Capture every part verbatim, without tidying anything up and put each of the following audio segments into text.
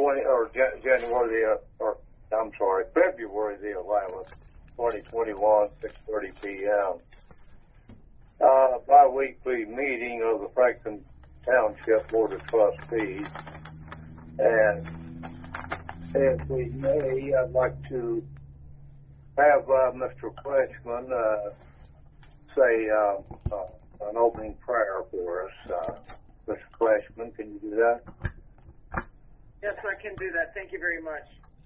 twenty or Jan- January the uh, or I'm sorry, February the eleventh, twenty twenty-one, six thirty p.m. Uh, bi-weekly meeting of the Franklin Township Board of Trustees. And if we may, I'd like to have uh, Mister Fleischman uh, say uh, uh, an opening prayer for us. Uh, Mister Fleischman, can you do that? Yes, I can do that. Thank you very much.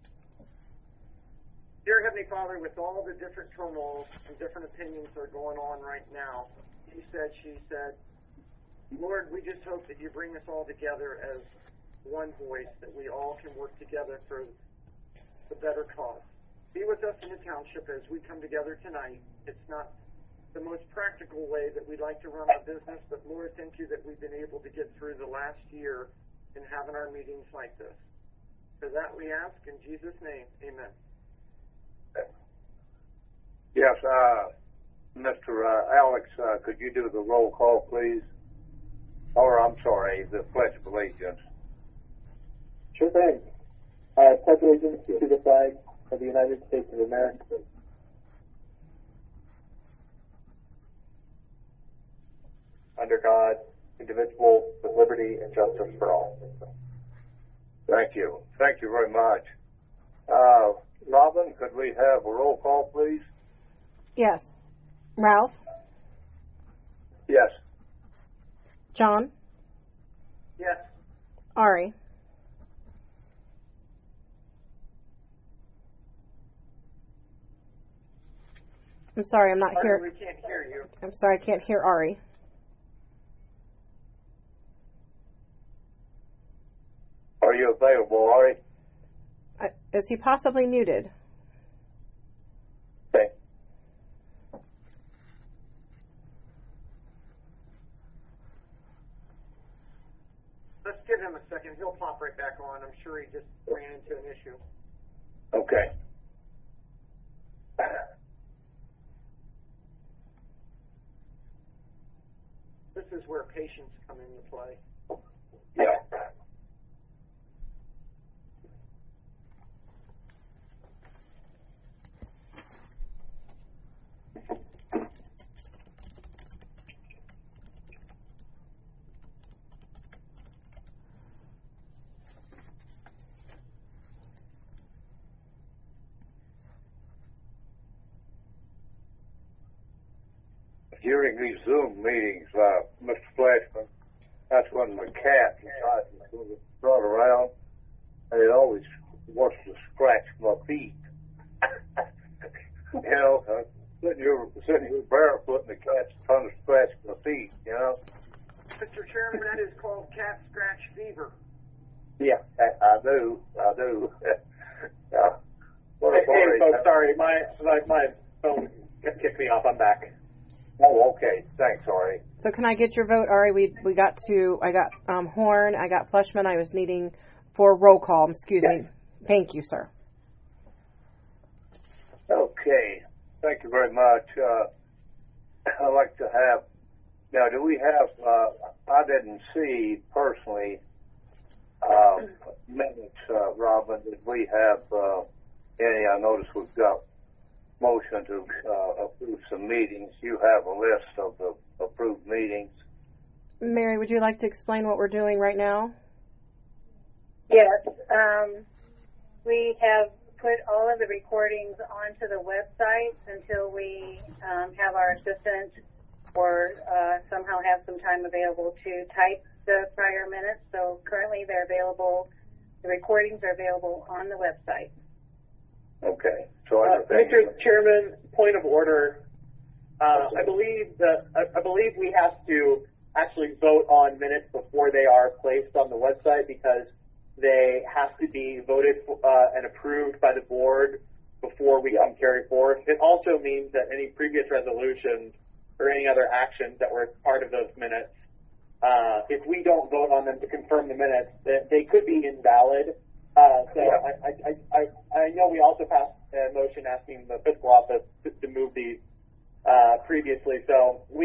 Dear Heavenly Father, with all the different turmoils and different opinions that are going on right now, he said, she said, Lord, we just hope that you bring us all together as one voice, that we all can work together for the better cause. Be with us in the township as we come together tonight. It's not the most practical way that we'd like to run our business, but Lord, thank you that we've been able to get through the last year in having our meetings like this. For that we ask in Jesus' name, amen. Yes, uh, Mister Uh, Alex, uh, could you do the roll call, please? Or, I'm sorry, the Pledge of Allegiance. Sure thing. I pledge allegiance to the flag of the United States of America. Under God, indivisible, with liberty and justice for all. Thank you. Thank you very much. Uh, Robin, could we have a roll call, please? Yes. Ralph? Yes. John? Yes. Ari? I'm sorry, I'm not here. We can't hear you. I'm sorry, I can't hear Ari. Are you available, Ari? Uh, is he possibly muted? Okay. Let's give him a second. He'll pop right back on. I'm sure he just ran into an issue. Okay. This is where patience come into play. Yeah. During these Zoom meetings, uh, Mister Flashman, that's when my cat decides to run around, and it always wants to scratch my feet. You know, uh, sitting here, sitting here barefoot, and the cat's trying to scratch my feet. You know. Mister Chairman, that is called cat scratch fever. Yeah, I, I do. I do. uh, what Hey, a hey boy. folks, sorry, my, my my phone kicked me off. I'm back. Oh, okay. Thanks, Ari. So can I get your vote, Ari? We we got to, I got um, Horn, I got Fleshman. I was needing for roll call. Excuse Yes. me. Thank you, sir. Okay. Thank you very much. Uh, I'd like to have, now do we have, uh, I didn't see personally uh, minutes, uh, Robin. Did we have uh, any? I noticed we've got motion to uh, approve some meetings. You have a list of the approved meetings. Mary, would you like to explain what we're doing right now? Yes. Um, we have put all of the recordings onto the website until we um, have our assistant or uh, somehow have some time available to type the prior minutes. So currently they're available, the recordings are available on the website. Okay. So Uh, everything. Mister Chairman, point of order. Uh, I believe that I, I believe we have to actually vote on minutes before they are placed on the website because they have to be voted uh, and approved by the board before we can carry forth. It also means that any previous resolutions or any other actions that were part of those minutes, uh, if we don't vote on them to confirm the minutes, then they could be invalid. Uh, so Yeah. I, I, I, I know we also passed a motion asking the fiscal office to, to move these uh, previously. So we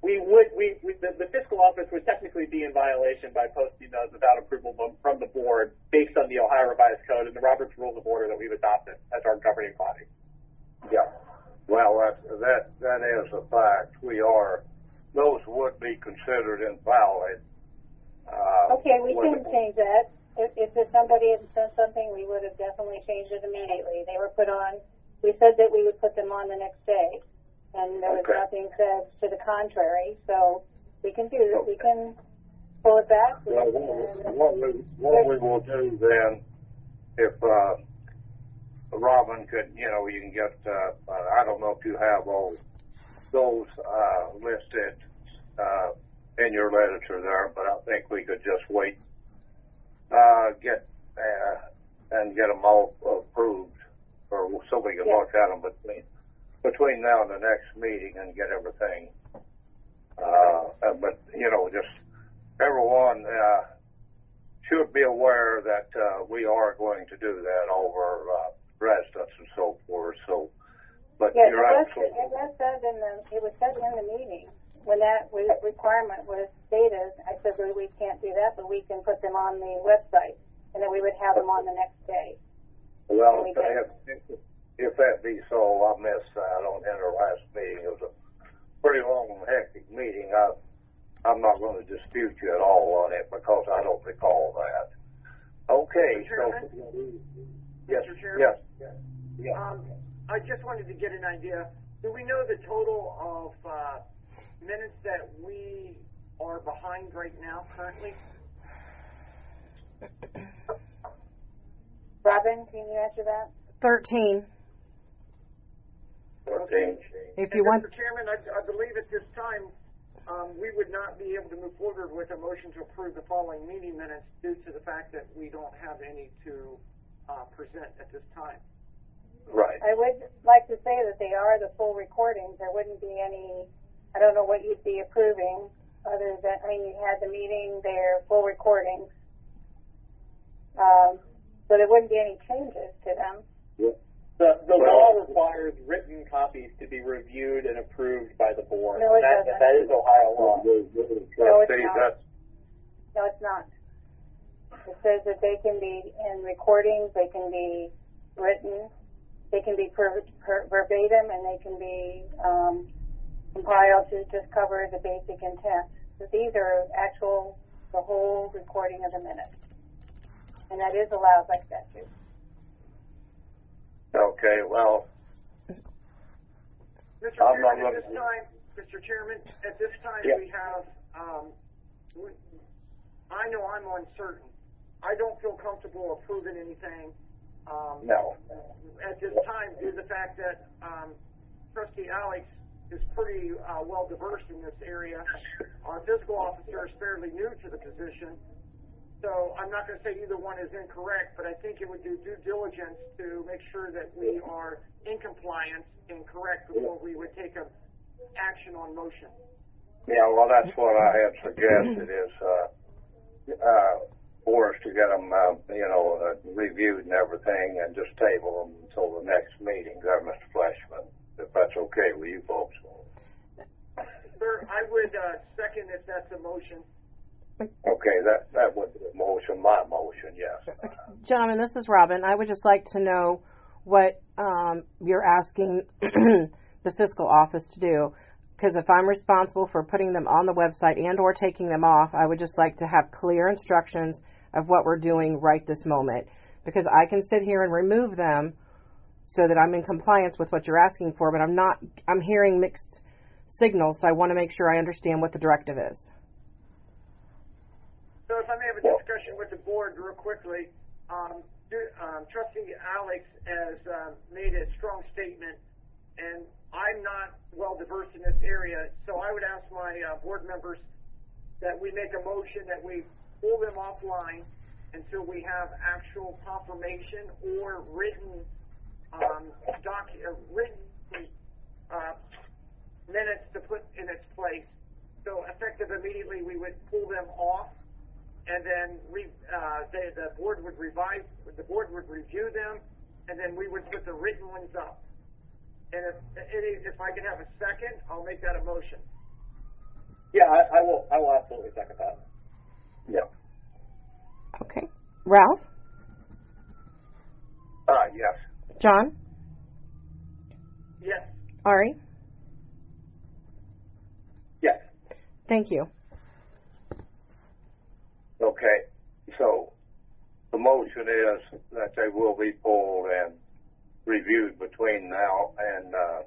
we would, we, we the, the fiscal office would technically be in violation by posting those without approval from the board based on the Ohio Revised Code and the Robert's Rules of Order that we've adopted as our governing body. Yeah. Well, that, that, that is a fact. We are, those would be considered invalid. Uh, Okay, we can change that. If, if somebody had said something, we would have definitely changed it immediately. They were put on, we said that we would put them on the next day. And there was Okay. nothing said to the contrary, so we can do this. Okay. We can pull it back. Well, And, what we, what we will do then, if, uh, Robin could, you know, you can get, uh, uh, I don't know if you have all those, uh, listed, uh, in your literature there, but I think we could just wait, uh, get, uh, and get them all approved, or so we can Yeah. look at them between, between now and the next meeting and get everything, uh, but, you know, just everyone, uh, should be aware that, uh, we are going to do that over, uh, residents and so forth, so, but yeah, you're it was, absolutely, it was said in the, it was said in the meeting. When that was, requirement was stated, I said, well, we can't do that, but we can put them on the website, and then we would have them on the next day. well, we if, did. if, if that be so, I missed that on, in our last meeting. It was a pretty long and hectic meeting. I, I'm not going to dispute you at all on it because I don't recall that. Okay, Mister so, yes, Mister Chairman? yes, yes. Um, I just wanted to get an idea. Do we know the total of uh, minutes that we are behind right now currently? Robin, can you answer that? Thirteen. fourteen. If And you want, Mister Chairman, I, I believe at this time um, we would not be able to move forward with a motion to approve the following meeting minutes due to the fact that we don't have any to uh, present at this time. Right. I would like to say that they are the full recordings. There wouldn't be any, I don't know what you'd be approving, other than, I mean, you had the meeting, they're full recordings. Um, so there wouldn't be any changes to them. The, the Well- law requires written copies to be reviewed and approved by the board. No, it that, doesn't. that is Ohio law. No, it's Trustees, not. that's, No, it's not. It says that they can be in recordings, they can be written, they can be per, per, verbatim, and they can be um, compiled to just cover the basic intent. So these are actual, the whole recording of the minutes. And that is allowed by statute. okay, well, Mister I'm not Chairman, at this looking- time, Mister Chairman, at this time Yeah. we have, um, we, I know I'm uncertain. I don't feel comfortable approving anything. Um, no. At this time, due to the fact that um, Trustee Alex is pretty uh, well diverse in this area, our fiscal officer is fairly new to the position. So I'm not going to say either one is incorrect, but I think it would do due diligence to make sure that we are in compliance and correct before we would take a action on motion. Yeah, well, that's what I had suggested is, uh, uh, for us to get them, uh, you know, uh, reviewed and everything and just table them until the next meeting there, Mister Fleshman, if that's okay with you folks. Sir, I would uh, second if that's a motion. Okay, that, that would be a motion, my motion, yes. gentlemen, this is Robin. I would just like to know what um, you're asking the fiscal office to do. Because if I'm responsible for putting them on the website and or taking them off, I would just like to have clear instructions of what we're doing right this moment. Because I can sit here and remove them so that I'm in compliance with what you're asking for, but I'm not, I'm hearing mixed signals, so I want to make sure I understand what the directive is. So if I may have a discussion with the board real quickly, um, do, um, Trustee Alex has uh, made a strong statement, and I'm not well diverse in this area, so I would ask my uh, board members that we make a motion that we pull them offline until we have actual confirmation or written um, doc, uh, written uh, minutes to put in its place. So effective immediately, we would pull them off, and then re, uh, they, the board would revise, the board would review them, and then we would put the written ones up. And if, if I can have a second, I'll make that a motion. Yeah, I, I will. I will absolutely second that. Yeah. Okay. Ralph? Uh, yes. John? Yes. Ari? Yes. Thank you. Okay. So the motion is that they will be pulled and reviewed between now and uh,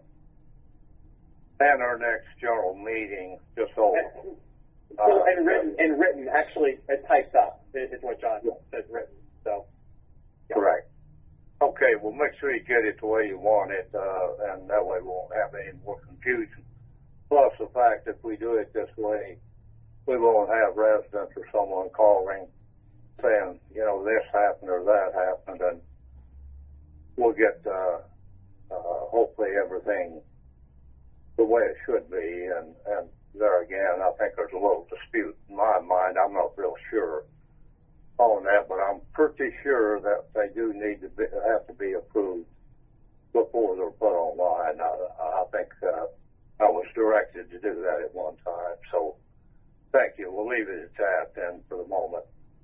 and our next general meeting. Just so. And, so, and written, and written, actually, it typed up is what John said. Written. So. Yeah. Correct. Okay. Well, make sure you get it the way you want it, uh, and that way we won't have any more confusion. Plus the fact if we do it this way, we won't have residents or someone calling saying, you know, this happened or that happened, and we'll get uh, uh, hopefully everything the way it should be. And, and there again, I think there's a little dispute in my mind. I'm not real sure on that, but I'm pretty sure that they do need to be, have to be approved before they're put online. I, I think uh, I was directed to do that at one time. So thank you. We'll leave it at that then for the moment.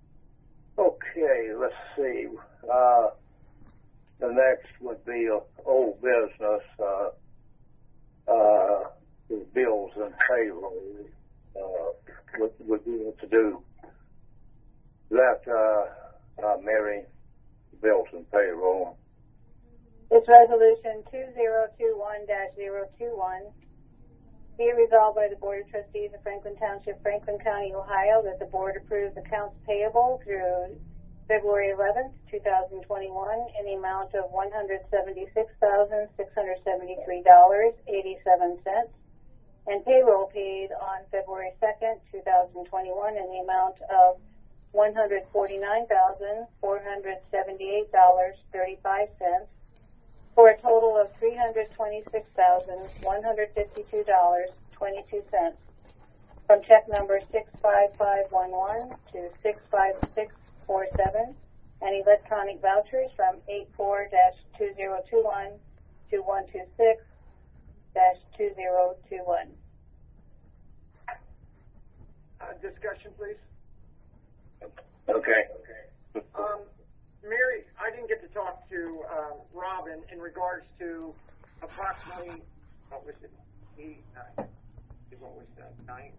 Okay, let's see. Uh, the next would be uh, old business, uh, uh, bills and payroll. Uh, what would we want to do? That, uh, uh, Mary, bills and payroll. It's resolution two zero two one dash zero two one. Be it resolved by the Board of Trustees of Franklin Township, Franklin County, Ohio, that the Board approves accounts payable through February eleventh, two thousand twenty-one in the amount of one hundred seventy-six thousand, six hundred seventy-three dollars and eighty-seven cents, and payroll paid on February second, two thousand twenty-one in the amount of one hundred forty-nine thousand, four hundred seventy-eight dollars and thirty-five cents, for a total of three hundred twenty-six thousand, one hundred fifty-two dollars and twenty-two cents, from check number six five five one one to six five six four seven, and electronic vouchers from eight four dash two zero two one to one two six dash two zero two one. Uh, discussion, please. Okay. Um, Mary, I didn't get to talk to uh, Robin in regards to approximately, what was it, eight, nine, what was that, nine?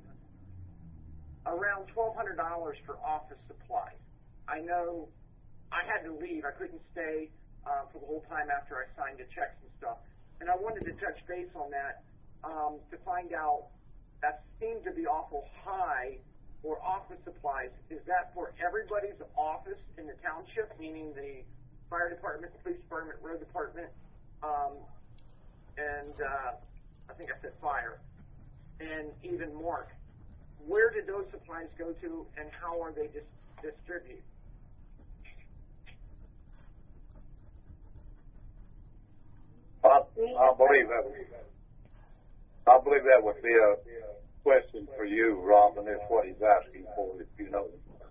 Around twelve hundred dollars for office supplies. I know I had to leave. I couldn't stay uh, for the whole time after I signed the checks and stuff. And I wanted to touch base on that um, to find out, that seemed to be awful high for office supplies. Is that for everybody's office in the township, meaning the fire department, police department, road department, um, and uh, I think I said fire, and even Mark? Where did those supplies go to, and how are they dis- distributed? I, I believe that. I believe that would be a question for you, Robin. Is what he's asking for, if you know.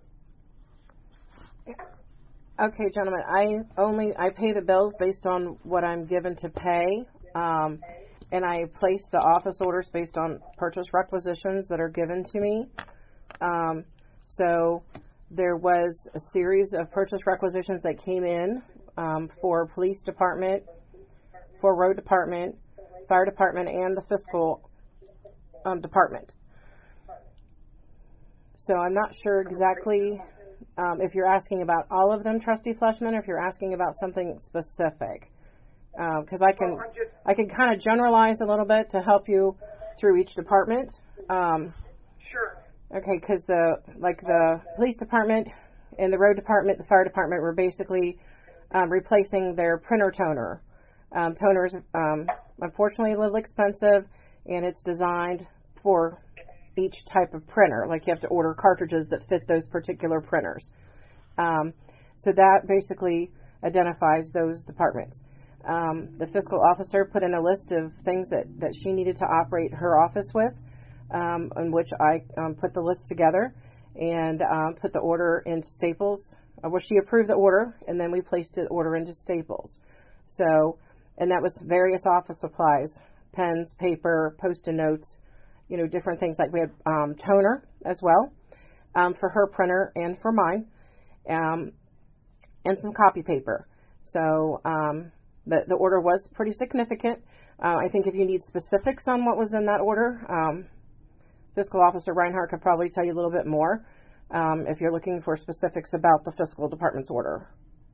Okay, gentlemen. I only I pay the bills based on what I'm given to pay, um, and I place the office orders based on purchase requisitions that are given to me. Um, so there was a series of purchase requisitions that came in um, for police department, for road department, fire department, and the fiscal um, department. So I'm not sure exactly um, if you're asking about all of them, Trustee Fleshman, or if you're asking about something specific. Because um, I can Well, just, I can kind of generalize a little bit to help you through each department. Um, sure. okay, because the like the police department and the road department, the fire department were basically um, replacing their printer toner. Um, toner is um, unfortunately a little expensive, and it's designed for each type of printer. Like you have to order cartridges that fit those particular printers. Um, so that basically identifies those departments. Um, the fiscal officer put in a list of things that, that she needed to operate her office with, um, in which I um, put the list together and um, put the order into Staples. Uh, well, she approved the order, and then we placed the order into Staples. So, and that was various office supplies, pens, paper, post-it notes, you know, different things like we had um, toner as well um, for her printer and for mine, um, and some copy paper. So um, the, the order was pretty significant. Uh, I think if you need specifics on what was in that order, um, Fiscal Officer Reinhardt could probably tell you a little bit more um, if you're looking for specifics about the fiscal department's order.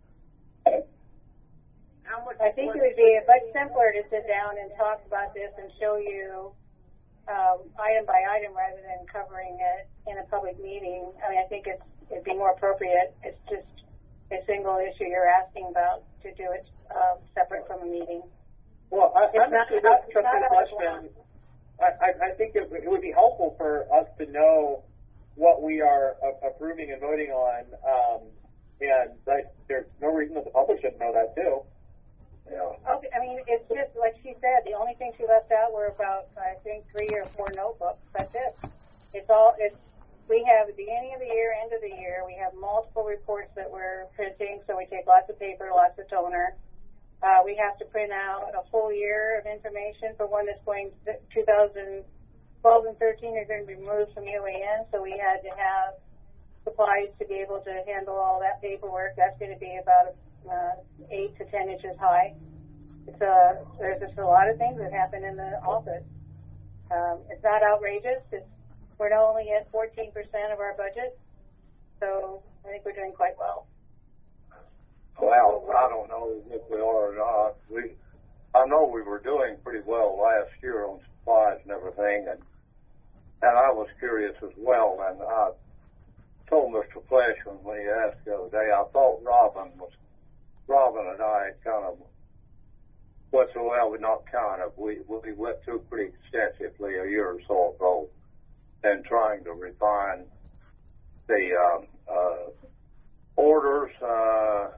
How much? I think it would be much simpler to sit down and talk about this and show you um, item by item rather than covering it in a public meeting. I mean, I think it's, it'd be more appropriate. It's just a single issue you're asking about to do it uh, separate from a meeting. Well, I, I'm not- actually it's interested not in the out of question. I, I, I think it, it would be helpful for us to know what we are uh, approving and voting on, um, and that there's no reason that the public shouldn't know that too. Yeah. Okay, I mean, it's just like she said, the only thing she left out were about, I think, three or four notebooks. That's it. It's all, it's, we have the beginning of the year, end of the year. We have multiple reports that we're printing, so we take lots of paper, lots of toner. Uh, we have to print out a full year of information for one that's going to two thousand twelve and thirteen are going to be moved from U A N, so we had to have supplies to be able to handle all that paperwork. That's going to be about uh, eight to ten inches high. It's a, there's just a lot of things that happen in the office. Um, it's not outrageous. It's, we're only at fourteen percent of our budget, so I think we're doing quite well. Well, I don't know if we are or not. We, I know we were doing pretty well last year on supplies and everything, and and I was curious as well. And I told Mister Fleshman when he asked the other day, I thought Robin was, Robin and I kind of, what's so well, we not kind of, we we went through pretty extensively a year or so ago, and trying to refine the um, uh, orders. Uh,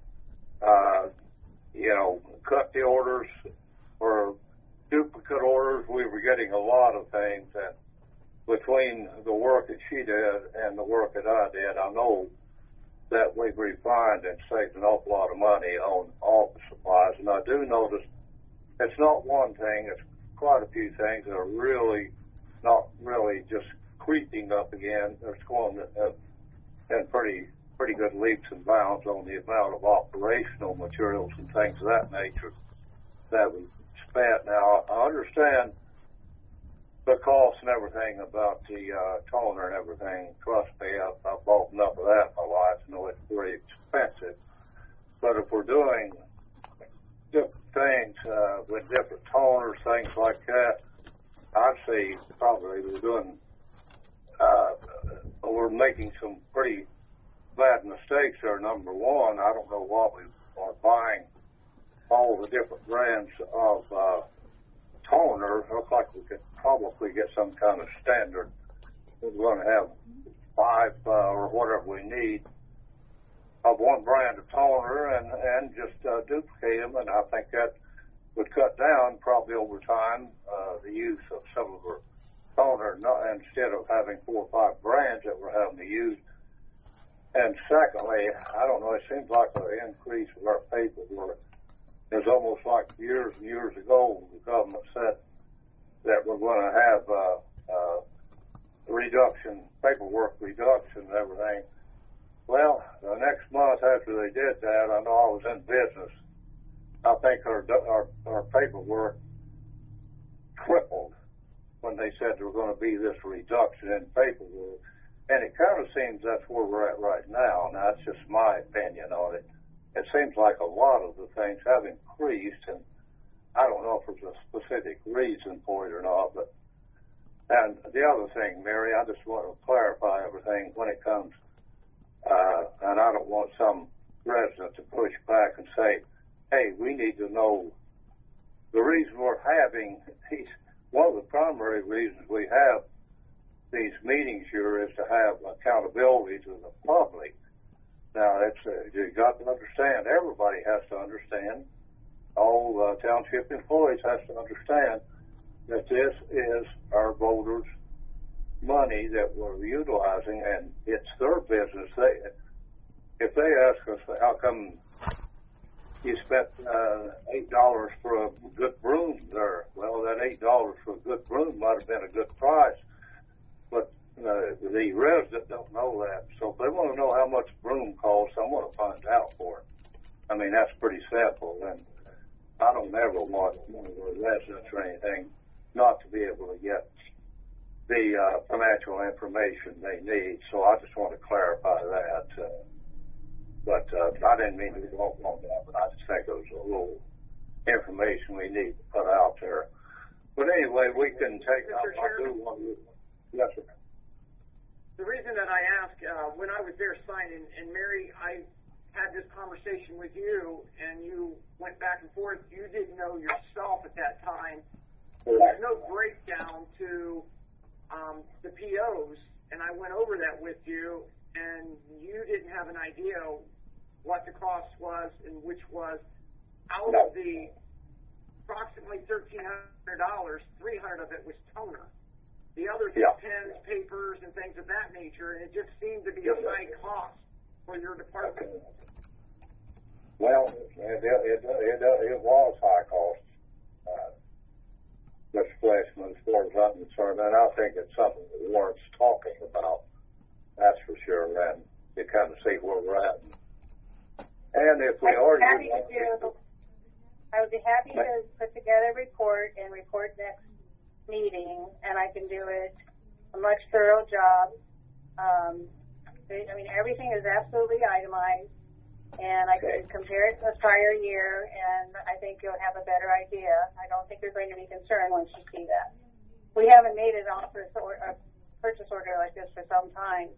Uh, you know, cut the orders or duplicate orders. We were getting a lot of things, and between the work that she did and the work that I did, I know that we've refined and saved an awful lot of money on office supplies. And I do notice it's not one thing, it's quite a few things that are really not really just creeping up again. There's going uh, and pretty pretty good leaps and bounds on the amount of operational materials and things of that nature that we spent. Now, I understand the cost and everything about the uh, toner and everything. Trust me, I've, I've bought enough of that in my life to know it's very expensive. But if we're doing different things uh, with different toners, things like that, I'd say probably we're doing, uh, we're making some pretty bad mistakes are number one. I don't know what we are buying all the different brands of uh, toner. Looks like we could probably get some kind of standard. We're going to have five uh, or whatever we need of one brand of toner and, and just uh, duplicate them. And I think that would cut down probably over time uh, the use of some of our toner, not, instead of having four or five brands that we're having to use. And secondly, I don't know, it seems like the increase of our paperwork is almost like years and years ago the government said that we're going to have uh, uh, reduction, paperwork reduction and everything. Well, the next month after they did that, I know I was in business. I think our, our, our paperwork tripled when they said there was going to be this reduction in paperwork. And it kind of seems that's where we're at right now. Now, that's just my opinion on it. It seems like a lot of the things have increased, and I don't know if there's a specific reason for it or not. But and the other thing, Mary, I just want to clarify everything when it comes, uh, and I don't want some resident to push back and say, hey, we need to know the reason we're having these, one of the primary reasons we have these meetings here is to have accountability to the public. Now, it's uh, you got to understand. Everybody has to understand. All uh, township employees has to understand that this is our voters' money that we're utilizing, and it's their business. They, if they ask us how come you spent uh, eight dollars for a good broom there. Well, that eight dollars for a good broom might have been a good price, but uh, the resident don't know that. So if they want to know how much broom costs, I want to find out for it. I mean, that's pretty simple, and I don't ever want one of the residents or anything not to be able to get the uh, financial information they need. So I just want to clarify that. Uh, but uh, I didn't mean to go off on that, but I just think it was a little information we need to put out there. But anyway, we can take. Mister I, I do want to. Yes, sir. The reason that I asked, uh, when I was there signing, and Mary, I had this conversation with you, and you went back and forth. You didn't know yourself at that time. There's no breakdown to um, the P Os, and I went over that with you, and you didn't have an idea what the cost was, and which was out of the approximately thirteen hundred dollars, three hundred dollars of it was toner. The others were Yeah. pens, papers, and things of that nature, and it just seemed to be a high cost for your department. Well, it, it, it, it was high cost, uh, Mister Fleshman, as far as I'm concerned, and I think it's something that warrants talking about, that's for sure, and to kind of see where we're at. And if we I'd are... be happy to do, I would be happy to put together a report and report next meeting, and I can do it a much thorough job. Um, I mean, everything is absolutely itemized, and I can compare it to the prior year, and I think you'll have a better idea. I don't think you're going to be concerned once you see that. We haven't made an offer or a purchase order like this for some time.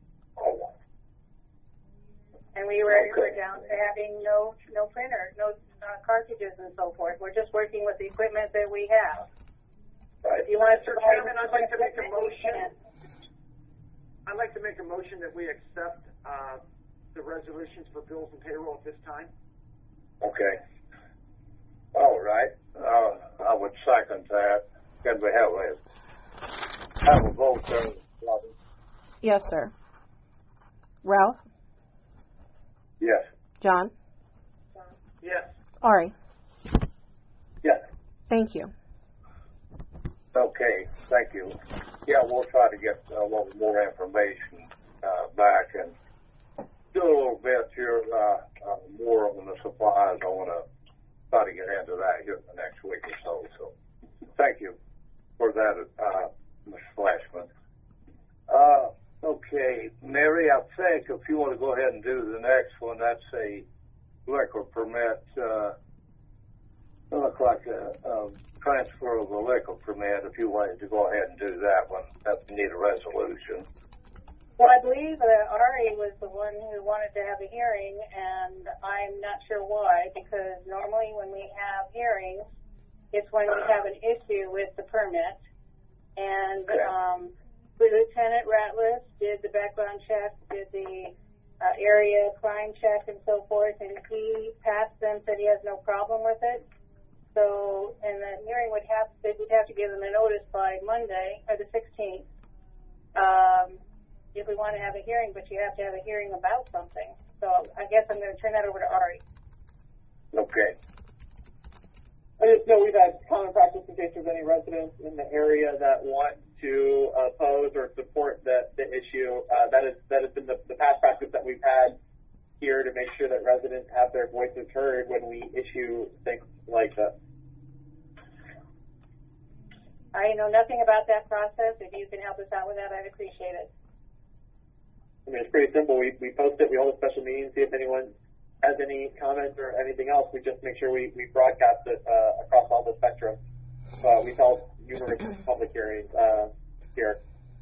And we were, Okay. we're down to having no no printer, no uh, cartridges and so forth. We're just working with the equipment that we have. Right. If you want to Mister provide Chairman, I'd like to make a equipment, we motion. can. I'd like to make a motion that we accept uh, the resolutions for bills and payroll at this time. Okay. All right. Uh, I would second that. Can we have a, have a vote there, Robin? Yes, sir. Ralph? Yes. John? Yes. Ari? Yes. Thank you. Okay, thank you. Yeah, we'll try to get a little more information uh, back and do a little bit here uh, uh, more on the supplies. I want to try to get into that here in the next week or so. So thank you for that, uh, Mister Flashman. Uh, okay, Mary, I think if you want to go ahead and do the next one, that's a liquor permit. Uh, it looks like a, a transfer of a liquor permit. If you wanted to go ahead and do that one, that would need a resolution. Well, I believe that Ari was the one who wanted to have a hearing, and I'm not sure why, because normally when we have hearings, it's when we have an issue with the permit. And Okay. um, Lieutenant Ratliff did the background check, did the uh, area crime check and so forth, and he passed them, said he has no problem with it. So, and the hearing would have, they would have to give them a notice by Monday, or the sixteenth. Um, if we want to have a hearing, but you have to have a hearing about something. So I guess I'm going to turn that over to Ari. Okay. I just know we've had common practice in case there's any residents in the area that want to oppose or support the, the issue. Uh, that is that has been the, the past practice that we've had here to make sure that residents have their voices heard when we issue things like this. I know nothing about that process. If you can help us out with that, I'd appreciate it. I mean, it's pretty simple. We, we post it, we hold a special meeting, see if anyone has any comments or anything else. We just make sure we, we broadcast it uh, across all the spectrum. Uh, we've held numerous public hearings uh, here.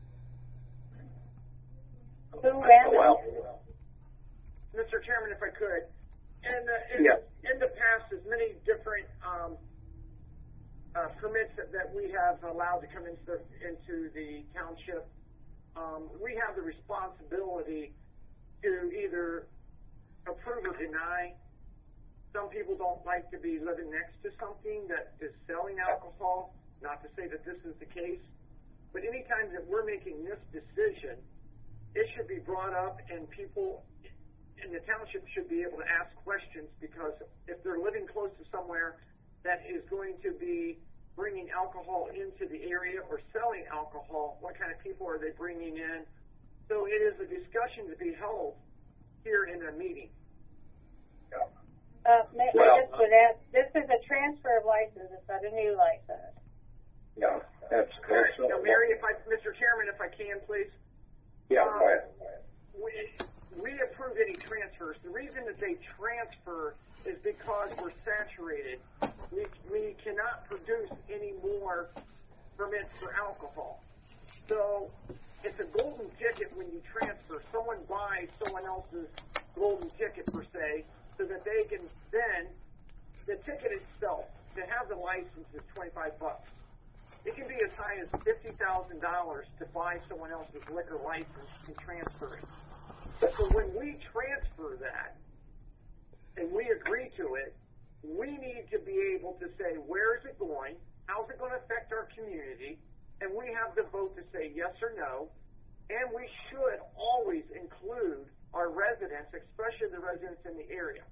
Who ran Well, Mister Chairman, if I could, in the, in, Yeah. in the past, there's many different um, uh, permits that, that we have allowed to come into the, into the township. Um, we have the responsibility to either approve or deny. Some people don't like to be living next to something that is selling alcohol, not to say that this is the case, but anytime that we're making this decision, it should be brought up and people and the township should be able to ask questions, because if they're living close to somewhere that is going to be bringing alcohol into the area or selling alcohol, what kind of people are they bringing in? So it is a discussion to be held here in a meeting. Yeah. Uh, may Well, I just would ask, this is a transfer of license, it's not a new license. Yeah, that's, All right, that's, uh, now, Mary, if I, Mister Chairman, if I can, please. yeah, Um, go ahead. we, we approve any transfers. The reason that they transfer is because we're saturated. We, we cannot produce any more permits for alcohol. So it's a golden ticket when you transfer. Someone buys someone else's golden ticket, per se, so that they can then, the ticket itself, to have the license is twenty-five bucks. It can be as high as fifty thousand dollars to buy someone else's liquor license and transfer it. So when we transfer that and we agree to it, we need to be able to say, where is it going? How's it going to affect our community? And we have the vote to say yes or no. And we should always include our residents, especially the residents in the area.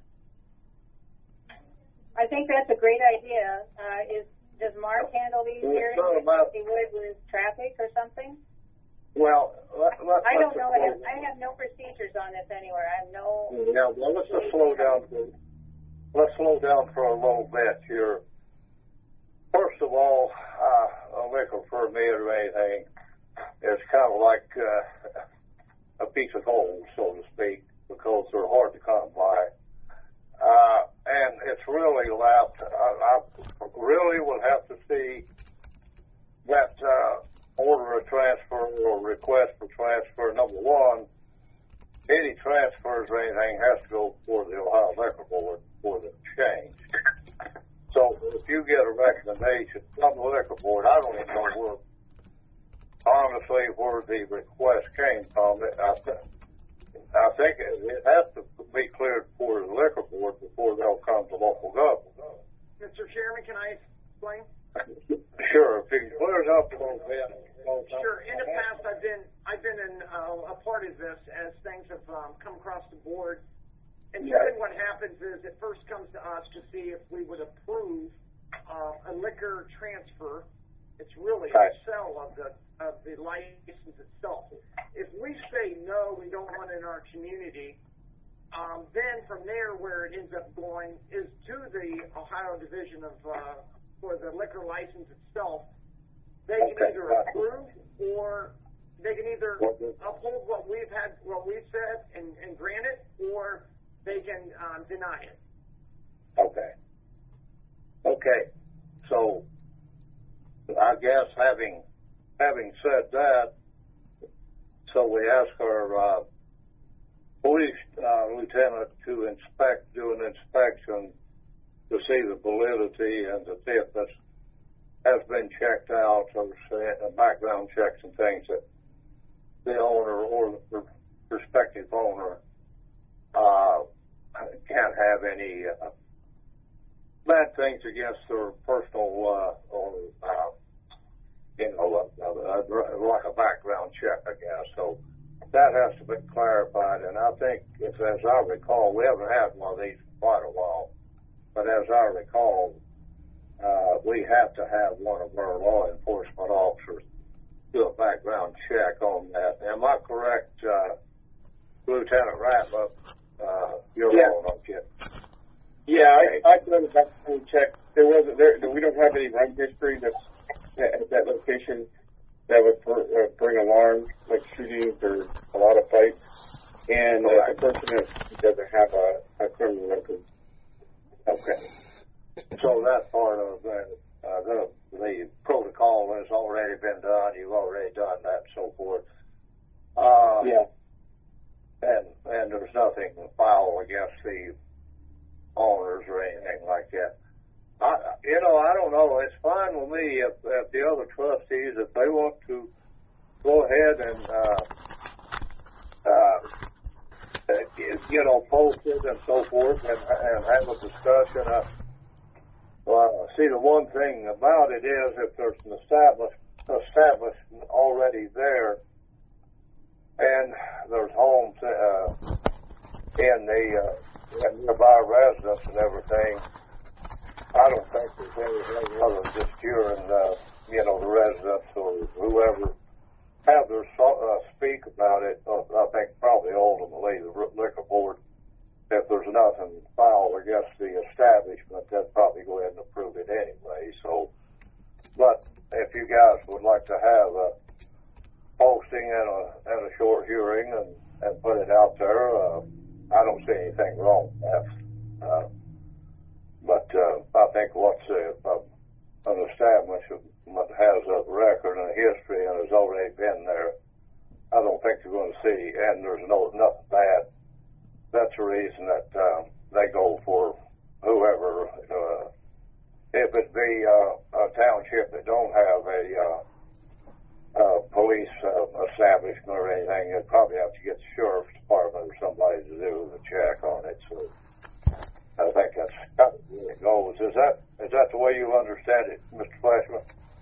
I think that's a great idea. Uh, is Does Mark handle these Well, hearings? it's not about- He would with traffic or something? Well, let, let, I don't let's know. just I have, slow- I have no procedures on this anywhere. I have no. Yeah, well, let's just slow down. For, let's slow down for a little bit here. First of all, uh, a liquor permit or anything is kind of like uh, a piece of gold, so to speak, because they're hard to come by. Uh, and it's really left, I, I really would have to see that uh, order of transfer or request for transfer. Number one, any transfers or anything has to go before the Ohio Liquor Board for the change. So if you get a recommendation from the Liquor Board, I don't even know where, honestly, where the request came from. I, I think it, it has to be cleared for the Liquor Board before they'll come to local government. Mister Chairman, can I explain? Sure, if you can clear it up a little bit. Sure. In the past, I've been I've been in, uh, a part of this as things have um, come across the board. And Yeah. then what happens is it first comes to us to see if we would approve uh, a liquor transfer. It's really Right. a sale of the of the license itself. If we say no, we don't want it in our community, um, then from there where it ends up going is to the Ohio Division of uh, for the liquor license itself. They can Okay. either approve or they can either uphold what we've had, what we've said, and, and grant it, or they can um, deny it. Okay. Okay. So, I guess having having said that, so we ask our uh, police uh, lieutenant to inspect, do an inspection to see the validity and to see if this has been checked out, or uh, background checks and things that the owner or the prospective owner uh, can't have any uh, bad things against their personal uh, or uh, you know, uh, uh, like a background check, I guess. So that has to be clarified. And I think, if, as I recall, we haven't had one of these for quite a while, but as I recall, uh, we have to have one of our law enforcement officers do a background check on that. Am I correct, uh, Lieutenant Ratliff? Uh, you're Yeah. on, don't you? Yeah, I, I done a background check. There wasn't there. We don't have any run history that's at that location that would br- uh, bring alarms, like shootings or a lot of fights. And uh, the person that doesn't have a, a criminal record. Okay. So that part of the, uh, the the protocol has already been done. You've already done that, and so forth. Uh, Yeah. And and there's nothing foul against the owners or anything like that. I, you know, I don't know. It's fine with me if, if the other trustees, if they want to go ahead and uh, uh, you know, post it and so forth, and, and have a discussion. Uh, well, see, the one thing about it is, if there's an established establishment already there, and there's homes uh, in the uh, nearby residents and everything, I don't think there's anything other than just curing, uh, you know, the residents or whoever have their so- uh, speak about it. Uh, I think probably ultimately the liquor board, if there's nothing foul against the establishment, they'd probably go ahead and approve it anyway. So, but if you guys would like to have a posting and a, and a short hearing and, and put it out there, uh, I don't see anything wrong with that. Uh, but uh, I think what's a, a, an establishment that has a record and a history and has already been there, I don't think you're going to see, and there's no nothing bad. That's the reason that um, they go for whoever. Uh, if it be uh, a township that don't have a uh, uh, police uh, establishment or anything, you'd probably have to get the sheriff's department or somebody to do the check on it. So I think that's kind of where it goes. Is that is that the way you understand it, Mister Flashman?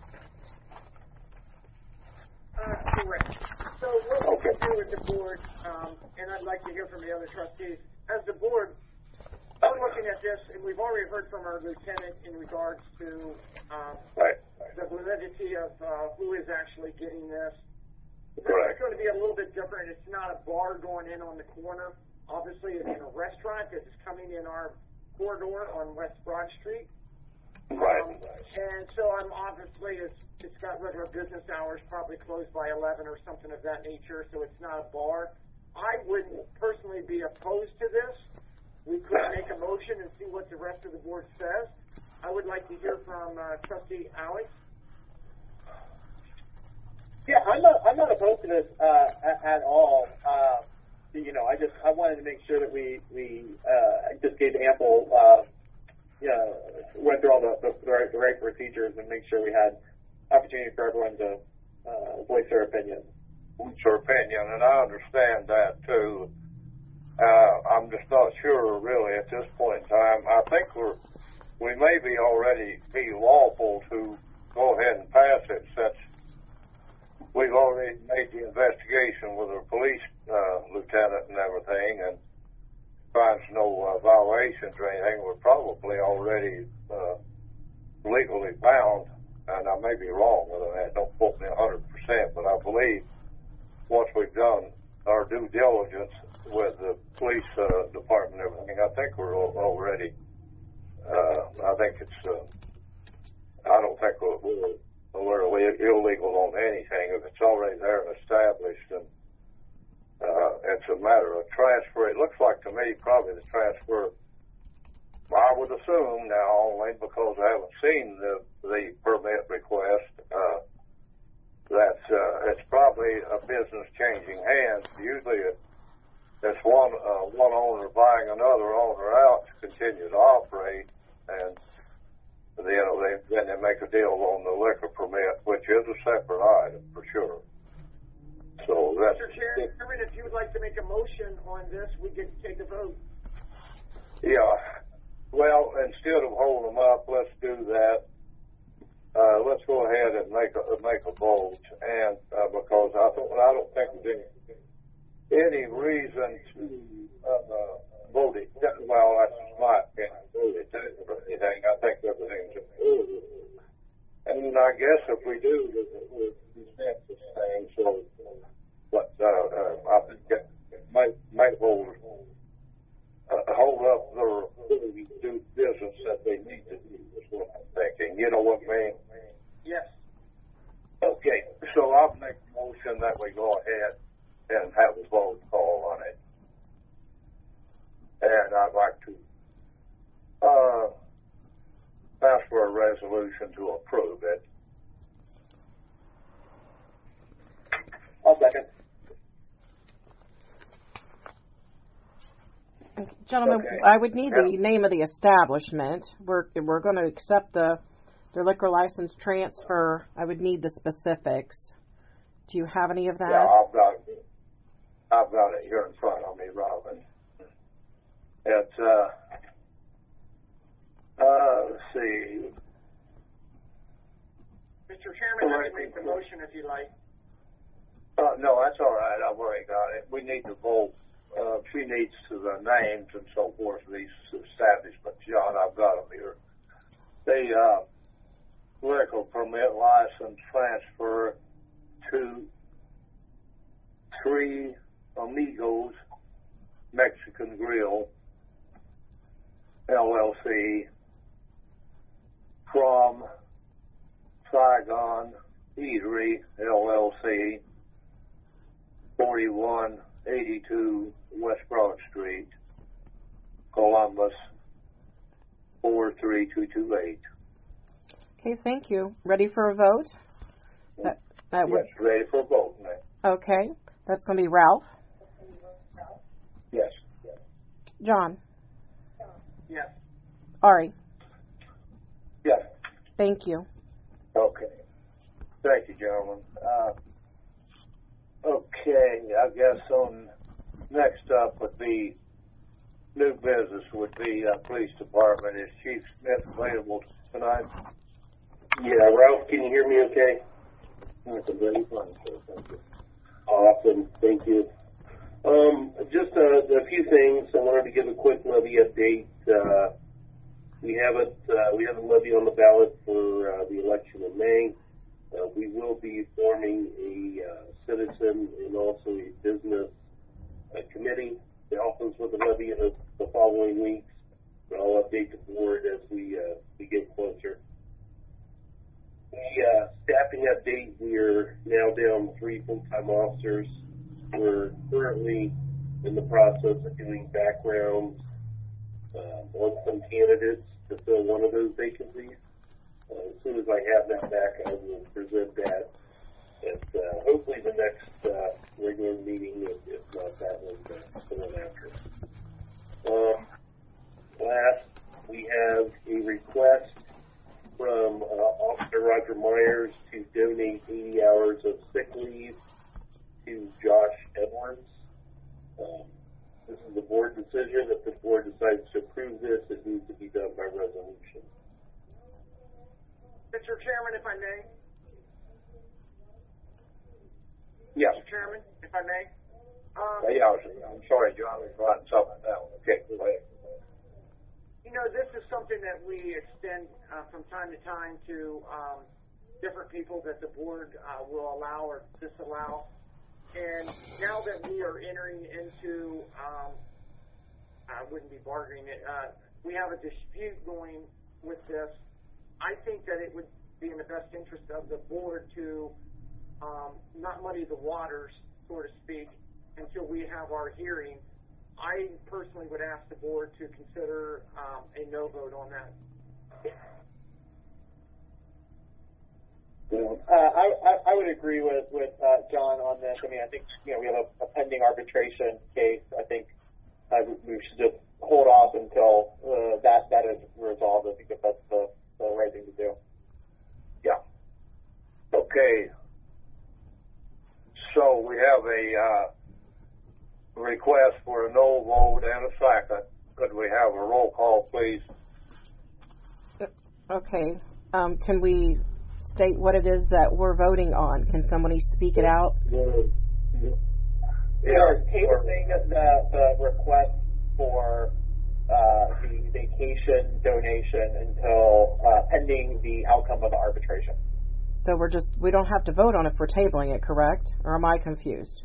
Uh, correct. So what we Okay. can do with the board, um, and I'd like to hear from the other trustees, as the board, we're looking at this, and we've already heard from our lieutenant in regards to um, Right. the validity of uh, who is actually getting this. Correct. It's going to be a little bit different. It's not a bar going in on the corner. Obviously, it's in a restaurant that is coming in our corridor on West Broad Street. Right. Um, and so I'm obviously, it's, it's got regular business hours, probably closed by eleven or something of that nature, so it's not a bar. I wouldn't personally be opposed to this. We could make a motion and see what the rest of the board says. I would like to hear from uh, Trustee Alex. Yeah, I'm not. I'm not opposed to this uh, at, at all. Uh, you know, I just I wanted to make sure that we we uh, just gave ample, uh, you know, went through all the, the, the, right, the right procedures and make sure we had opportunity for everyone to uh, voice their opinion. Voice their opinion, and I understand that too. Uh, I'm just not sure really at this point in time. I think we're we may be already be lawful to go ahead and pass it since we've already made the investigation with our police uh, lieutenant and everything, and finds no uh, violations or anything. We're probably already uh, legally bound, and I may be wrong with that. Don't quote me one hundred percent, but I believe once we've done our due diligence with the police uh, department and everything, I think we're already, uh, I think it's, uh, I don't think we're, we're we're illegal on anything. If it's already there and established, and uh, it's a matter of transfer. It looks like to me probably the transfer, I would assume now, only because I haven't seen the, the permit request, uh, that uh, it's probably a business changing hands. Usually it, it's one, uh, one owner buying another owner out to continue to operate, and you know, they, then they make a deal on the liquor permit, which is a separate item for sure. So that's. Mister Chairman, if you would like to make a motion on this, we can take a vote. Yeah. Well, instead of holding them up, let's do that. Uh, let's go ahead and make a make a vote, and uh, because I don't I don't think there's any any reason to uh, vote it. Well, that's my opinion. Vote it down or anything. I think everything's approved. And I guess if we do, we'll dispense this thing. So, but uh, uh, I think it might might hold uh, hold up their ability to do business that they need to do. Is what I'm thinking. You know what I mean? Yes. Okay. So I'll make a motion that we go ahead and have a vote call on it. And I'd like to uh, ask for a resolution to approve it. I'll second. Gentlemen, Okay. I would need the Yeah. name of the establishment. We're we're going to accept the their liquor license transfer. I would need the specifics. Do you have any of that? Yeah, I've got it. I've got it here in front of me, Robin. It's uh, uh, let's see. Mister Chairman, I can make the motion if you like. Uh, no, that's all right. I've already got it. We need to vote uh, she needs the names and so forth of these establishments. John, I've got them here. The uh, liquor permit license transfer to Three Amigos Mexican Grill, L L C, from Saigon Eatery, L L C, forty-one eighty-two West Broad Street, Columbus, four three two two eight. Okay, thank you. Ready for a vote? That, that yes, would... ready for a vote, ma'am. Okay, that's going to be Ralph. Yes. John. Yes. Ari. Yes. Thank you. Okay. Thank you, gentlemen. Uh, okay, I guess on next up would be new business would be uh, police department. Is Chief Smith available tonight? Yeah, Ralph, can you hear me okay? That's a very fun, sir. Thank you. Awesome, thank you. Um, just a, a few things. I wanted to give a quick levy update. Uh, we haven't uh, we have a levy on the ballot for uh, the election in May. Uh, we will be forming a uh, citizen and also a business uh, committee to help us with the levy in the, the following weeks. But I'll update the board as we uh, we get closer. The uh, staffing update, we are now down three full-time officers. We're currently in the process of doing backgrounds uh, on some candidates to fill one of those vacancies. Uh, as soon as I have that back, I will present that at uh, hopefully the next uh, regular meeting, if, if not that one, uh, the one after. Um, last, we have a request from uh, Officer Roger Myers to donate eighty hours of sick leave to Josh Edwards. Um, this is a board decision. If the board decides to approve this, it needs to be done by resolution. Mister Chairman, if I may. Yes. Mister Chairman, if I may. Um, Yeah, I was, I'm sorry, John, I was writing something down. Okay, go ahead. You know, this is something that we extend uh, from time to time to um, different people that the board uh, will allow or disallow. And now that we are entering into, um, I wouldn't be bargaining it, uh, we have a dispute going with this. I think that it would be in the best interest of the board to um, not muddy the waters, so to speak, until we have our hearing. I personally would ask the board to consider um, a no vote on that. Uh, I, I, I would agree with, with uh, John on this. I mean, I think, you know, we have a, a pending arbitration case. I think uh, we should just hold off until uh, that, that is resolved. I think that that's the, the right thing to do. Yeah. Okay. So we have a uh, request for a no vote and a second. Could we have a roll call, please? Okay. Um, can we state what it is that we're voting on? Can somebody speak it out? We are tabling the, the request for uh, the vacation donation until uh, pending the outcome of the arbitration. So we're just, we don't have to vote on it if we're tabling it, correct? Or am I confused?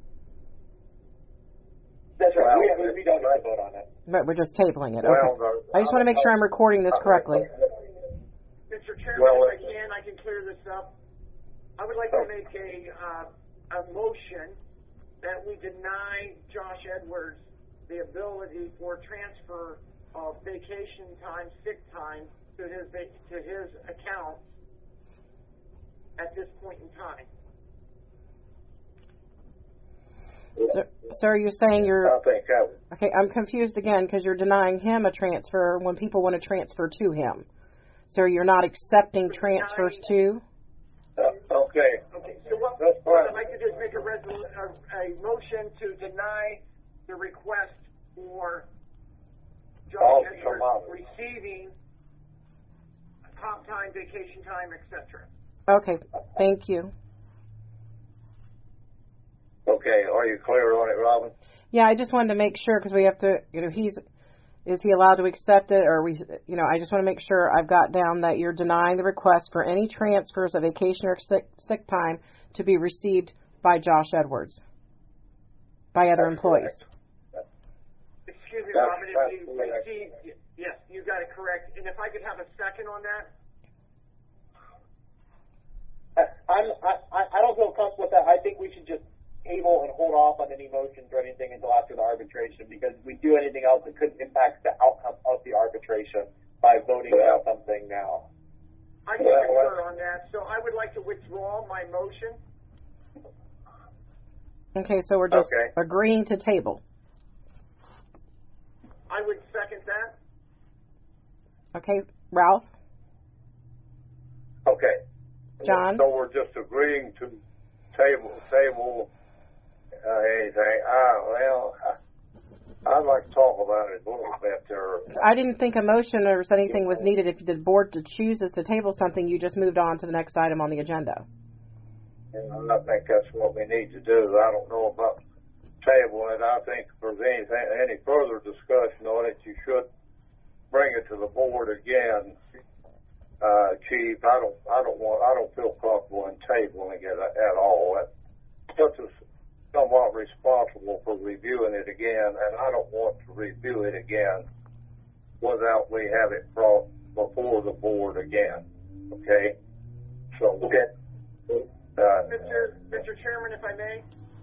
That's right. Well, we, we don't have to vote on it. But we're just tabling it. Okay. Well, the, I just want to make sure I'm recording this correctly. Mister Chairman, Well, if I can, I can clear this up. I would like to make a uh, a motion that we deny Josh Edwards the ability for transfer of vacation time, sick time to his to his account at this point in time. So, sir, you're saying you're... I think that was, Okay, I'm confused again because you're denying him a transfer when people want to transfer to him. So you're not accepting transfers to? uh, okay. Okay, so what, That's what fine. I'd like to do is make a, resol- a, a motion to deny the request for Josh All Edwards come out. receiving comp time, vacation time, et cetera. Okay, thank you. Okay, are you clear on it, Robin? Yeah, I just wanted to make sure because we have to, you know, he's, is he allowed to accept it or we, you know, I just want to make sure I've got down that you're denying the request for any transfers of vacation or sick, sick time to be received by Josh Edwards, by other That's employees. correct. Excuse me, That's- Robin, that's if you correct. receive, yes, you got it correct. And if I could have a second on that? I, I'm, I, I- I don't feel comfortable with that. I think we should just table and hold off on any motions or anything until after the arbitration, because if we do anything else, it could impact the outcome of the arbitration by voting Yeah. on something now. I can Well, concur on that. So I would like to withdraw my motion. Okay, so we're just Okay. agreeing to table. I would second that. Okay, Ralph? Okay. John? So we're just agreeing to table, table, uh, anything. Ah, well, I, I'd like to talk about it a little bit there. I didn't think a motion or anything was needed. If the board chooses to table something, you just moved on to the next item on the agenda. And I think that's what we need to do. I don't know about tabling it. I think if there's anything, any further discussion on it, you should bring it to the board again. Uh, Chief, I don't, I don't want, I don't feel comfortable in tabling it at all. That puts us somewhat responsible for reviewing it again, and I don't want to review it again without we have it brought before the board again. Okay? So, Okay. uh, Mister Mister Chairman, if I may.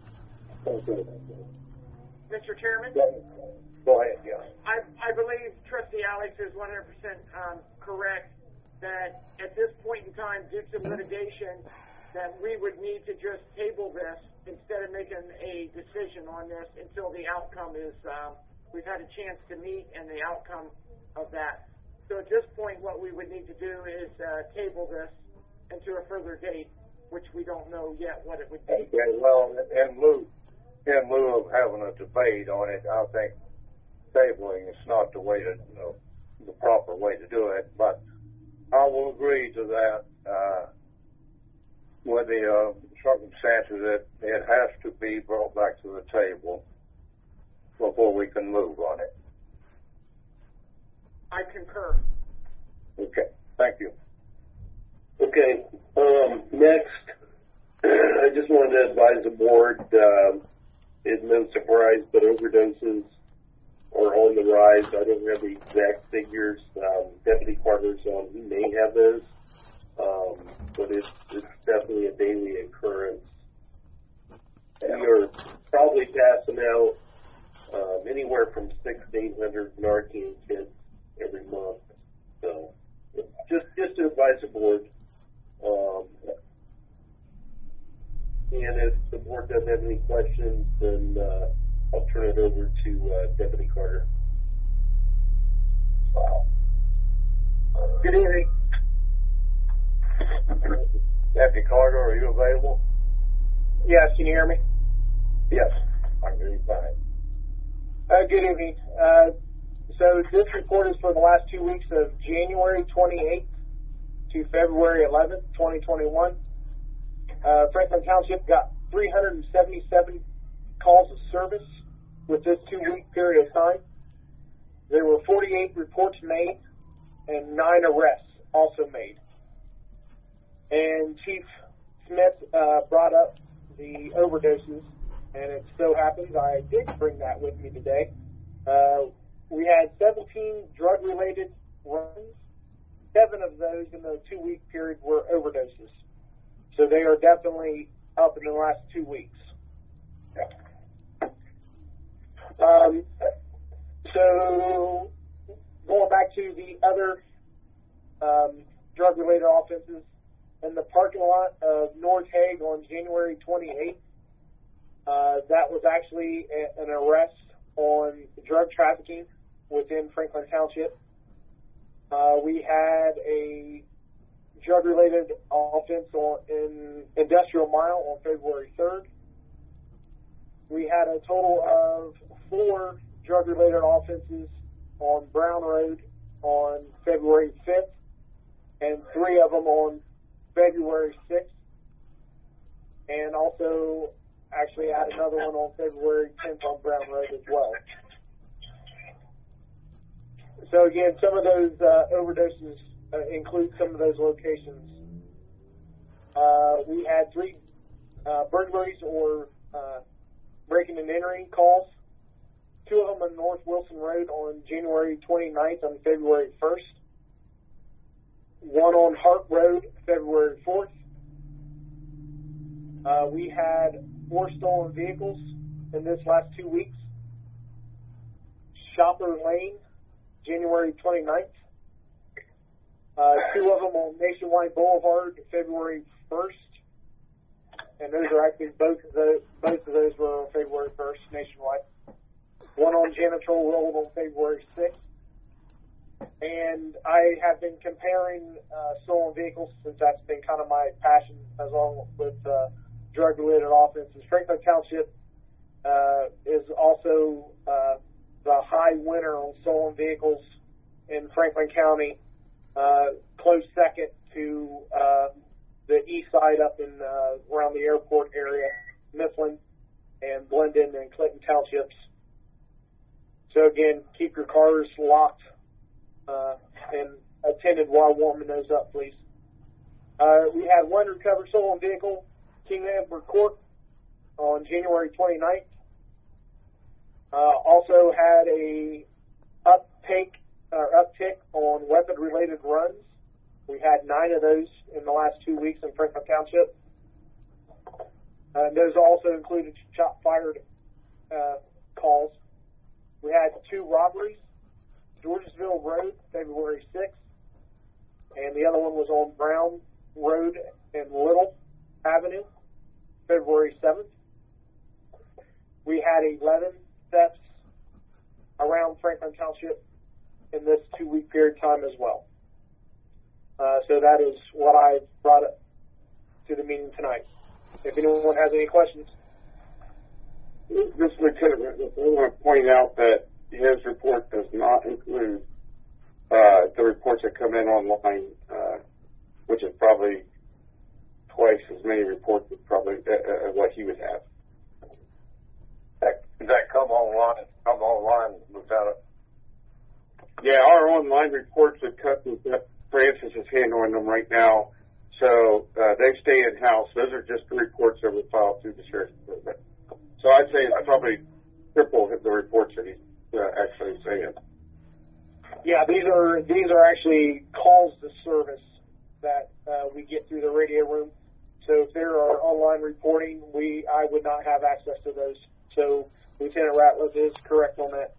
Mister Chairman, go ahead, yes. I, I believe Trustee Alex is one hundred percent um, correct that at this point in time, due to litigation, that we would need to just table this instead of making a decision on this until the outcome is, um, we've had a chance to meet and the outcome of that. So at this point, what we would need to do is uh, table this into a further date, which we don't know yet what it would be. Okay, well, in lieu, in lieu of having a debate on it, I think tabling is not the way to, you know, the proper way to do it, but I will agree to that, uh, with the, uh, circumstances that it has to be brought back to the table before we can move on it. I concur. Okay, thank you. Okay, um, next, I just wanted to advise the board, uh, it's no surprise, but overdoses are on the rise. I don't have the exact figures. Um, Deputy Carter's on, he may have those, um, but it's, it's definitely a daily occurrence. We are probably passing out um, anywhere from six to eight hundred Narcan kits every month. So, just just to advise the board. Um, and if the board doesn't have any questions, then uh, I'll turn it over to uh, Deputy Carter. Wow. Good evening. Deputy Carter, are you available? Yes, can you hear me? Yes, I can hear you fine. Uh, good evening. Uh, so this report is for the last two weeks of January twenty-eighth to February eleventh, twenty twenty-one. Uh, Franklin Township got three hundred seventy-seven calls of service with this two-week period of time. There were forty-eight reports made and nine arrests also made. And Chief Smith uh, brought up the overdoses, and it so happens I did bring that with me today. Uh, we had seventeen drug-related runs. Seven of those in the two-week period were overdoses. So they are definitely up in the last two weeks. Um, so going back to the other um, drug-related offenses, in the parking lot of North Hague on January twenty-eighth, uh, that was actually a, an arrest on drug trafficking within Franklin Township. Uh, we had a drug-related offense on, in Industrial Mile on February third. We had a total of four drug-related offenses on Brown Road on February fifth, and three of them on February sixth. And also actually add another one on February tenth on Brown Road as well. So again, some of those uh, overdoses uh, include some of those locations. Uh, we had three uh, burglaries or uh, breaking and entering calls. Two of them on North Wilson Road on January twenty-ninth and February first. One on Hart Road, February fourth. Uh, we had four stolen vehicles in this last two weeks. Shopper Lane, January twenty-ninth. Uh, two of them on Nationwide Boulevard, February first. And those are actually both of those, both of those were on February first, nationwide. One on Janitorial Road on February sixth. And I have been comparing uh, stolen vehicles since that's been kind of my passion, as long with uh, drug-related offenses. Franklin Township uh, is also uh, the high winner on stolen vehicles in Franklin County, uh, close second to uh, the east side up in uh, around the airport area, Mifflin and Blendon and Clinton Townships. So again, keep your cars locked uh, and attended while warming those up, please. Uh, we had one recovered stolen vehicle, King Edward Court, on January twenty-ninth. Uh, also had a uptake or uptick on weapon-related runs. We had nine of those in the last two weeks in Franklin Township. Uh, and those also included shot-fired uh, calls. We had two robberies, Georgesville Road, February sixth, and the other one was on Brown Road and Little Avenue, February seventh. We had eleven thefts around Franklin Township in this two-week period of time as well. Uh, so that is what I brought up to the meeting tonight. If anyone has any questions. This Lieutenant, I want to point out that his report does not include uh, the reports that come in online, uh, which is probably twice as many reports as probably uh, uh, what he would have. That, that come online, come online, Lieutenant. Yeah, our online reports that cut that Francis is handling them right now, so uh, they stay in house. Those are just the reports that were filed through the sheriff's department. So I'd say it's probably triple the reports that he's uh, actually saying. Yeah, these are these are actually calls to service that uh, we get through the radio room. So if there are online reporting, we I would not have access to those. So Lieutenant Ratliff is correct on that.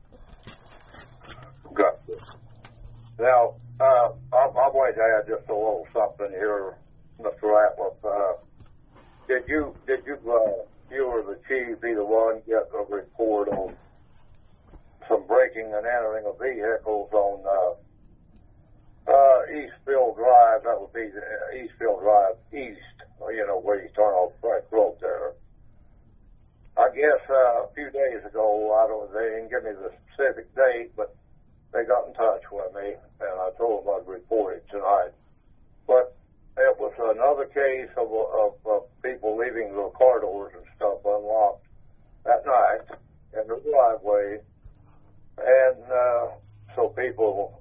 Good. Now, uh, I'm, I'm going to add just a little something here, Mister Ratliff. Uh, did you did you uh, you or the chief be the one get a report on some breaking and entering of vehicles on uh, uh, Eastville Drive? That would be the Eastville Drive East, you know, where you turn off Frank Road there. I guess uh, a few days ago, I don't, they didn't give me the specific date, but they got in touch with me, and I told them I'd report it tonight. But it was another case of, of, of people leaving their car doors and stuff unlocked at night in the driveway. And uh, so people,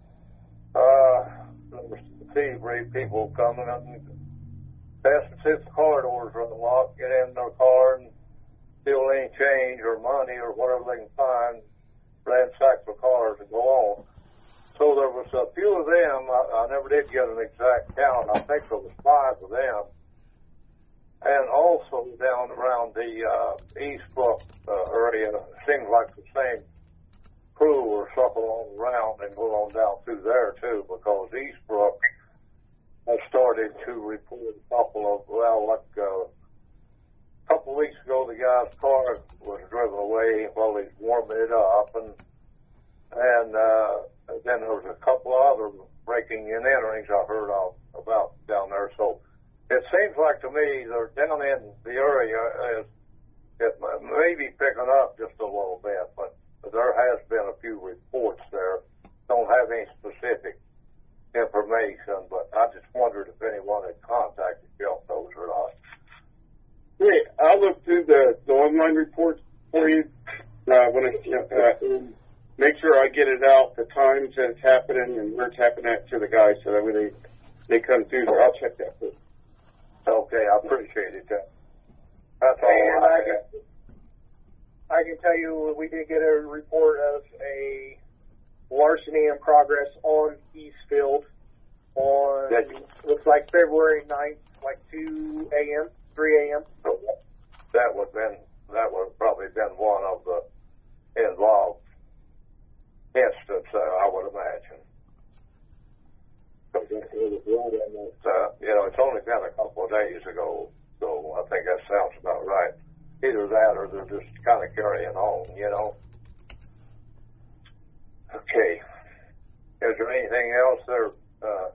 uh, thievery, people coming up and passing since the car doors are unlocked, get in their car and steal any change or money or whatever they can find, ransack the cars and go on. So there was a few of them. I, I never did get an exact count. I think there was five of them. And also down around the uh, Eastbrook uh, area, seems like the same crew or something all around and go on down through there too, because Eastbrook has started to report a couple of, well, like uh, a couple of weeks ago, the guy's car was driven away while he's warming it up, and and uh, then there was a couple of other breaking and enterings I heard of, about down there. So it seems like to me they're down in the area. Is, it may be picking up just a little bit, but there has been a few reports there. Don't have any specific information, but I just wondered if anyone had contacted you on those or not. Yeah, I looked through the the times that it's happening and where it's happening at to the guys so that way they, they come through there. I'll check that too. Okay, I appreciate it. That, that's all And I I have. can, I can tell you we did get a report of a larceny in progress on Eastfield on, That- looks like February ninth, like two a.m., three a.m. That would been that would probably been one of the involved instances, uh, I would imagine. But, uh, you know, it's only been a couple of days ago, so I think that sounds about right. Either that or they're just kind of carrying on, you know. Okay. Is there anything else there uh,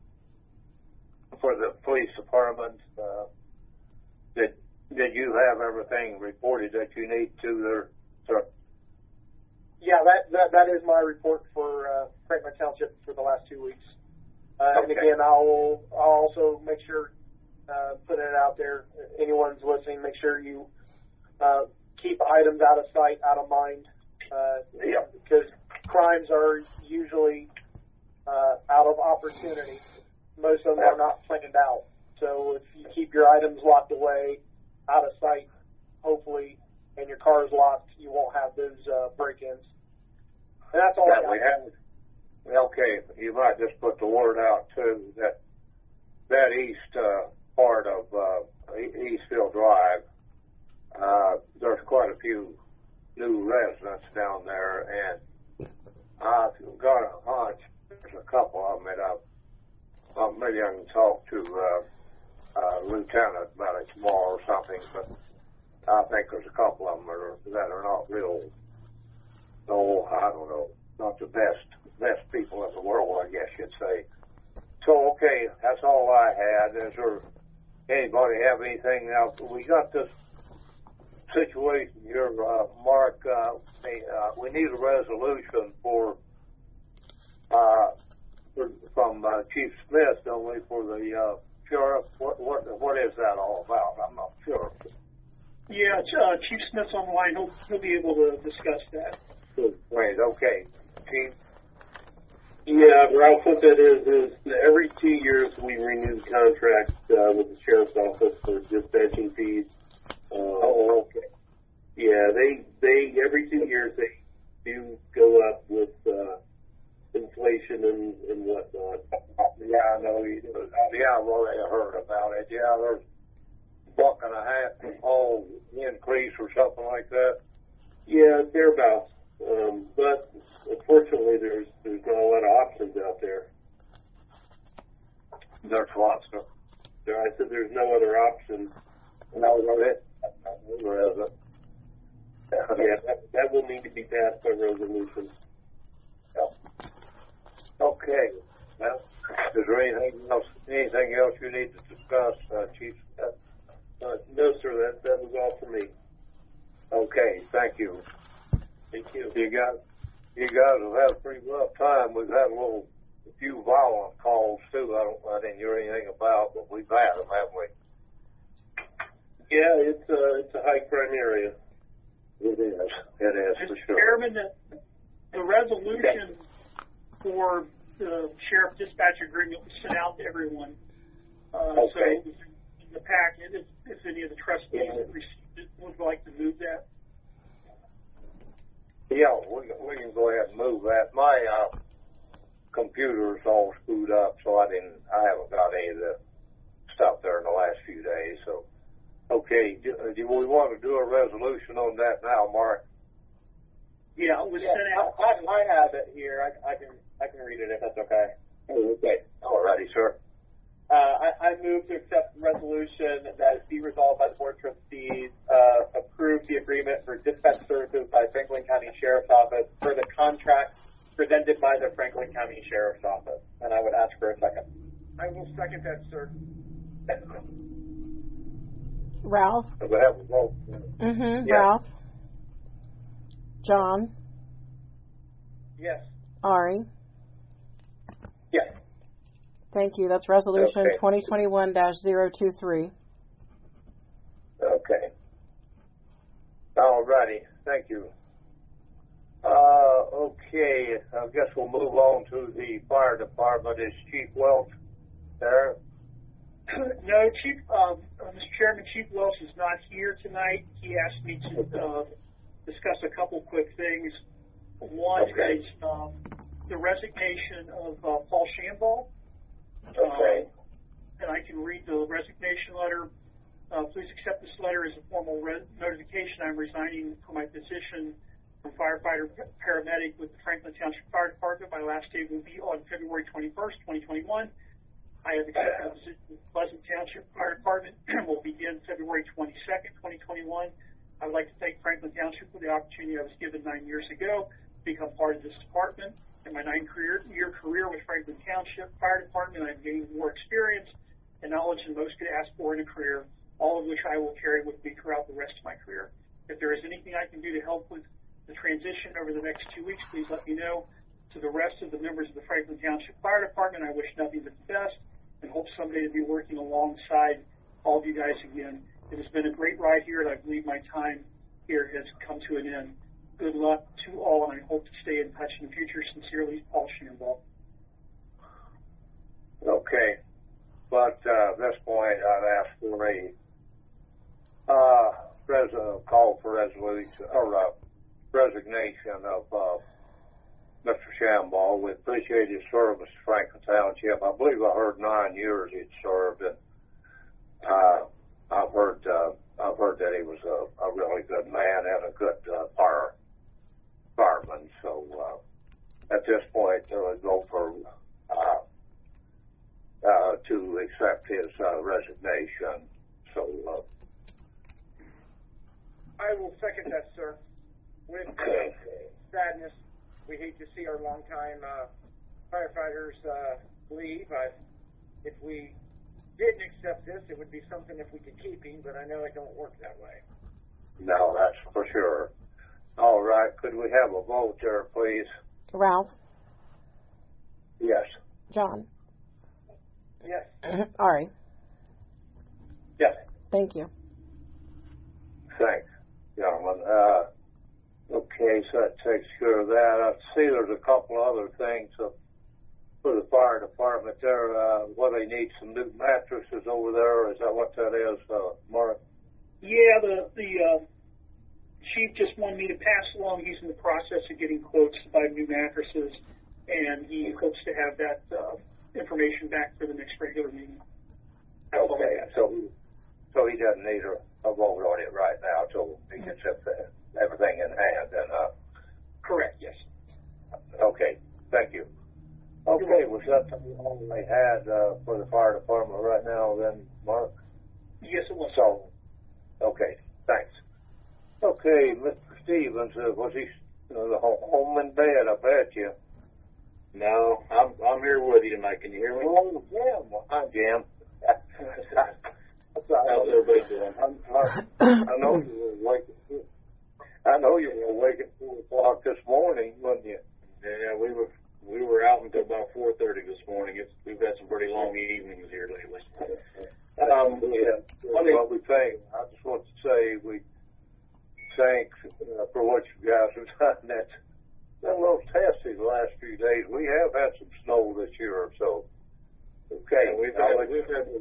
for the police department? Uh, did did you have everything reported that you need to there, sir? Yeah, that, that that is my report for uh, Franklin Township for the last two weeks. Uh, And Okay. again, I'll I'll also make sure uh, put it out there. Anyone's listening, make sure you uh, keep items out of sight, out of mind, uh, Yeah. because crimes are usually uh, out of opportunity. Most of them are not planned out. So if you keep your items locked away, out of sight, hopefully, and your car is locked, you won't have those uh, break-ins. And that's all I That got. we have. Okay, you might just put the word out too that that east uh, part of uh, E- Eastfield Drive, uh, there's quite a few new residents down there, and I've got a hunch there's a couple of them that I've, well, maybe I can talk to uh, uh, Lieutenant about it tomorrow or something, but I think there's a couple of them that are, that are not real, no, I don't know, not the best best people in the world, I guess you'd say. So, okay, that's all I had. Is there anybody have anything now? We got this situation here, uh, Mark. Uh, we, uh, we need a resolution for, uh, for from uh, Chief Smith, don't we, for the uh, sheriff? What, what what is that all about? I'm not sure. Yeah, uh, Chief Smith's online. He'll, he'll be able to discuss that. Wait, okay, Chief. Yeah, Ralph, what that is, is that every two years we renew the contract uh, with the sheriff's office for dispatching fees. Uh, Oh, okay. Yeah, they, they, every two years they do go up with uh, inflation and, and whatnot. Yeah, I know you do. Yeah, well, I heard about it. Yeah, there's a buck and a half all increase or something like that. Yeah, thereabouts. Um, but unfortunately, there's there's not a lot of options out there. There's lots of. There, I said there's no other option. No, no, it. There isn't. Yeah, that, that will need to be passed by resolution. Yeah. Okay. Well, is there anything else? Anything else you need to discuss, uh, Chief? Uh, no, sir. That that was all for me. Okay. Thank you. Thank you. You guys, you guys have had a pretty rough time. We've had a little, a few violent calls too. I don't, I didn't hear anything about, but we've had them, haven't we? Yeah, it's a it's a high crime area. It is. It is for Mister sure. Chairman, the, the resolution for the sheriff dispatch agreement was sent out to everyone. Uh, Okay. So it was in the packet, if, if any of the trustees that received it would like to move that. Yeah, we, we can go ahead and move that. My uh, computer's all screwed up, so I didn't. I haven't got any of the stuff there in the last few days. So, okay, do, do we want to do a resolution on that now, Mark? Yeah, it was Yeah, sent out. I, I, I have it here. I, I can I can read it if that's okay. Okay. All righty, sir. Uh, I, I move to accept the resolution that it be resolved by the Board of Trustees, uh, approve the agreement for dispatch services by Franklin County Sheriff's Office for the contract presented by the Franklin County Sheriff's Office. And I would ask for a second. I will second that, sir. Ralph? Do we have a vote? Mm-hmm. Yes. Ralph? John? Yes. Ari? Yes. Thank you. That's resolution Okay. twenty twenty-one dash zero two three. Okay. All righty. Thank you. Uh, okay, I guess we'll move on to the fire department. Is Chief Welch there? No, Chief, um, uh, Mister Chairman, Chief Welch is not here tonight. He asked me to uh, discuss a couple quick things. One Okay. is um, the resignation of uh, Paul Shambaugh. Okay. Uh, and I can read the resignation letter. Uh, please accept this letter as a formal re- notification. I'm resigning from my position from firefighter paramedic with the Franklin Township Fire Department. My last day will be on February twenty-first, twenty twenty-one. I have accepted the position with Pleasant Township Fire Department and will begin February twenty-second, twenty twenty-one. I would like to thank Franklin Township for the opportunity I was given nine years ago to become part of this department. In my nine-year career with Franklin Township Fire Department, I've gained more experience and knowledge than most could ask for in a career, all of which I will carry with me throughout the rest of my career. If there is anything I can do to help with the transition over the next two weeks, please let me know. To the rest of the members of the Franklin Township Fire Department, I wish nothing but the best and hope someday to be working alongside all of you guys again. It has been a great ride here, and I believe my time here has come to an end. Good luck to all, and I hope to stay in touch in the future. Sincerely, Paul Shambaugh. Okay. But uh, at this point, I'd ask for a uh, res- call for resolution or uh, resignation of uh, Mister Shambaugh. We appreciate his service to Franklin Township. I believe I heard nine years he'd served, and uh, I've heard uh, I've heard that he was a, a really good man and a good uh, fire fireman. So uh, at this point, uh, go for uh, uh, to accept his uh, resignation. So uh, I will second that, sir. With okay. sadness, we hate to see our longtime uh, firefighters uh, leave. I, if we didn't accept this, it would be something if we could keep him, but I know it don't work that way. No, that's for sure. All right, could we have a vote there, please? Ralph? Yes. John? Yes. Ari? Yes. Thank you. Thanks, gentlemen. Uh, okay, so that takes care of that. I see there's a couple other things uh, for the fire department there. Uh, well, they need some new mattresses over there. Is that what that is, uh, Mark? Yeah, the the uh, chief just wanted me to pass along. He's in the process of getting quotes to buy new mattresses, and he hopes to have that uh, information back for the next regular meeting. Okay, so so he doesn't need a, a vote on it right now till he gets the, everything in hand. And uh, correct, yes. Okay, thank you. Okay, was that all they had uh, for the fire department right now then, Mark? Yes, it was. So, okay, thanks. Okay, Mister Stevens, uh, was he uh, home in bed? I bet you. No, I'm I'm here with you tonight. Can you hear me? Oh, Jim. Hi, Jim. How's everybody doing? I, I know you were awake. I know you were awake at four o'clock this morning, wasn't you? Yeah, we were we were out until about four thirty this morning. It's we've had some pretty long evenings here lately. Um, yeah, what we think. I just want to say we thank uh, for what you guys have done. That's been a little testy the last few days. We have had some snow this year, so okay. Yeah, we've I'll had let we've you, had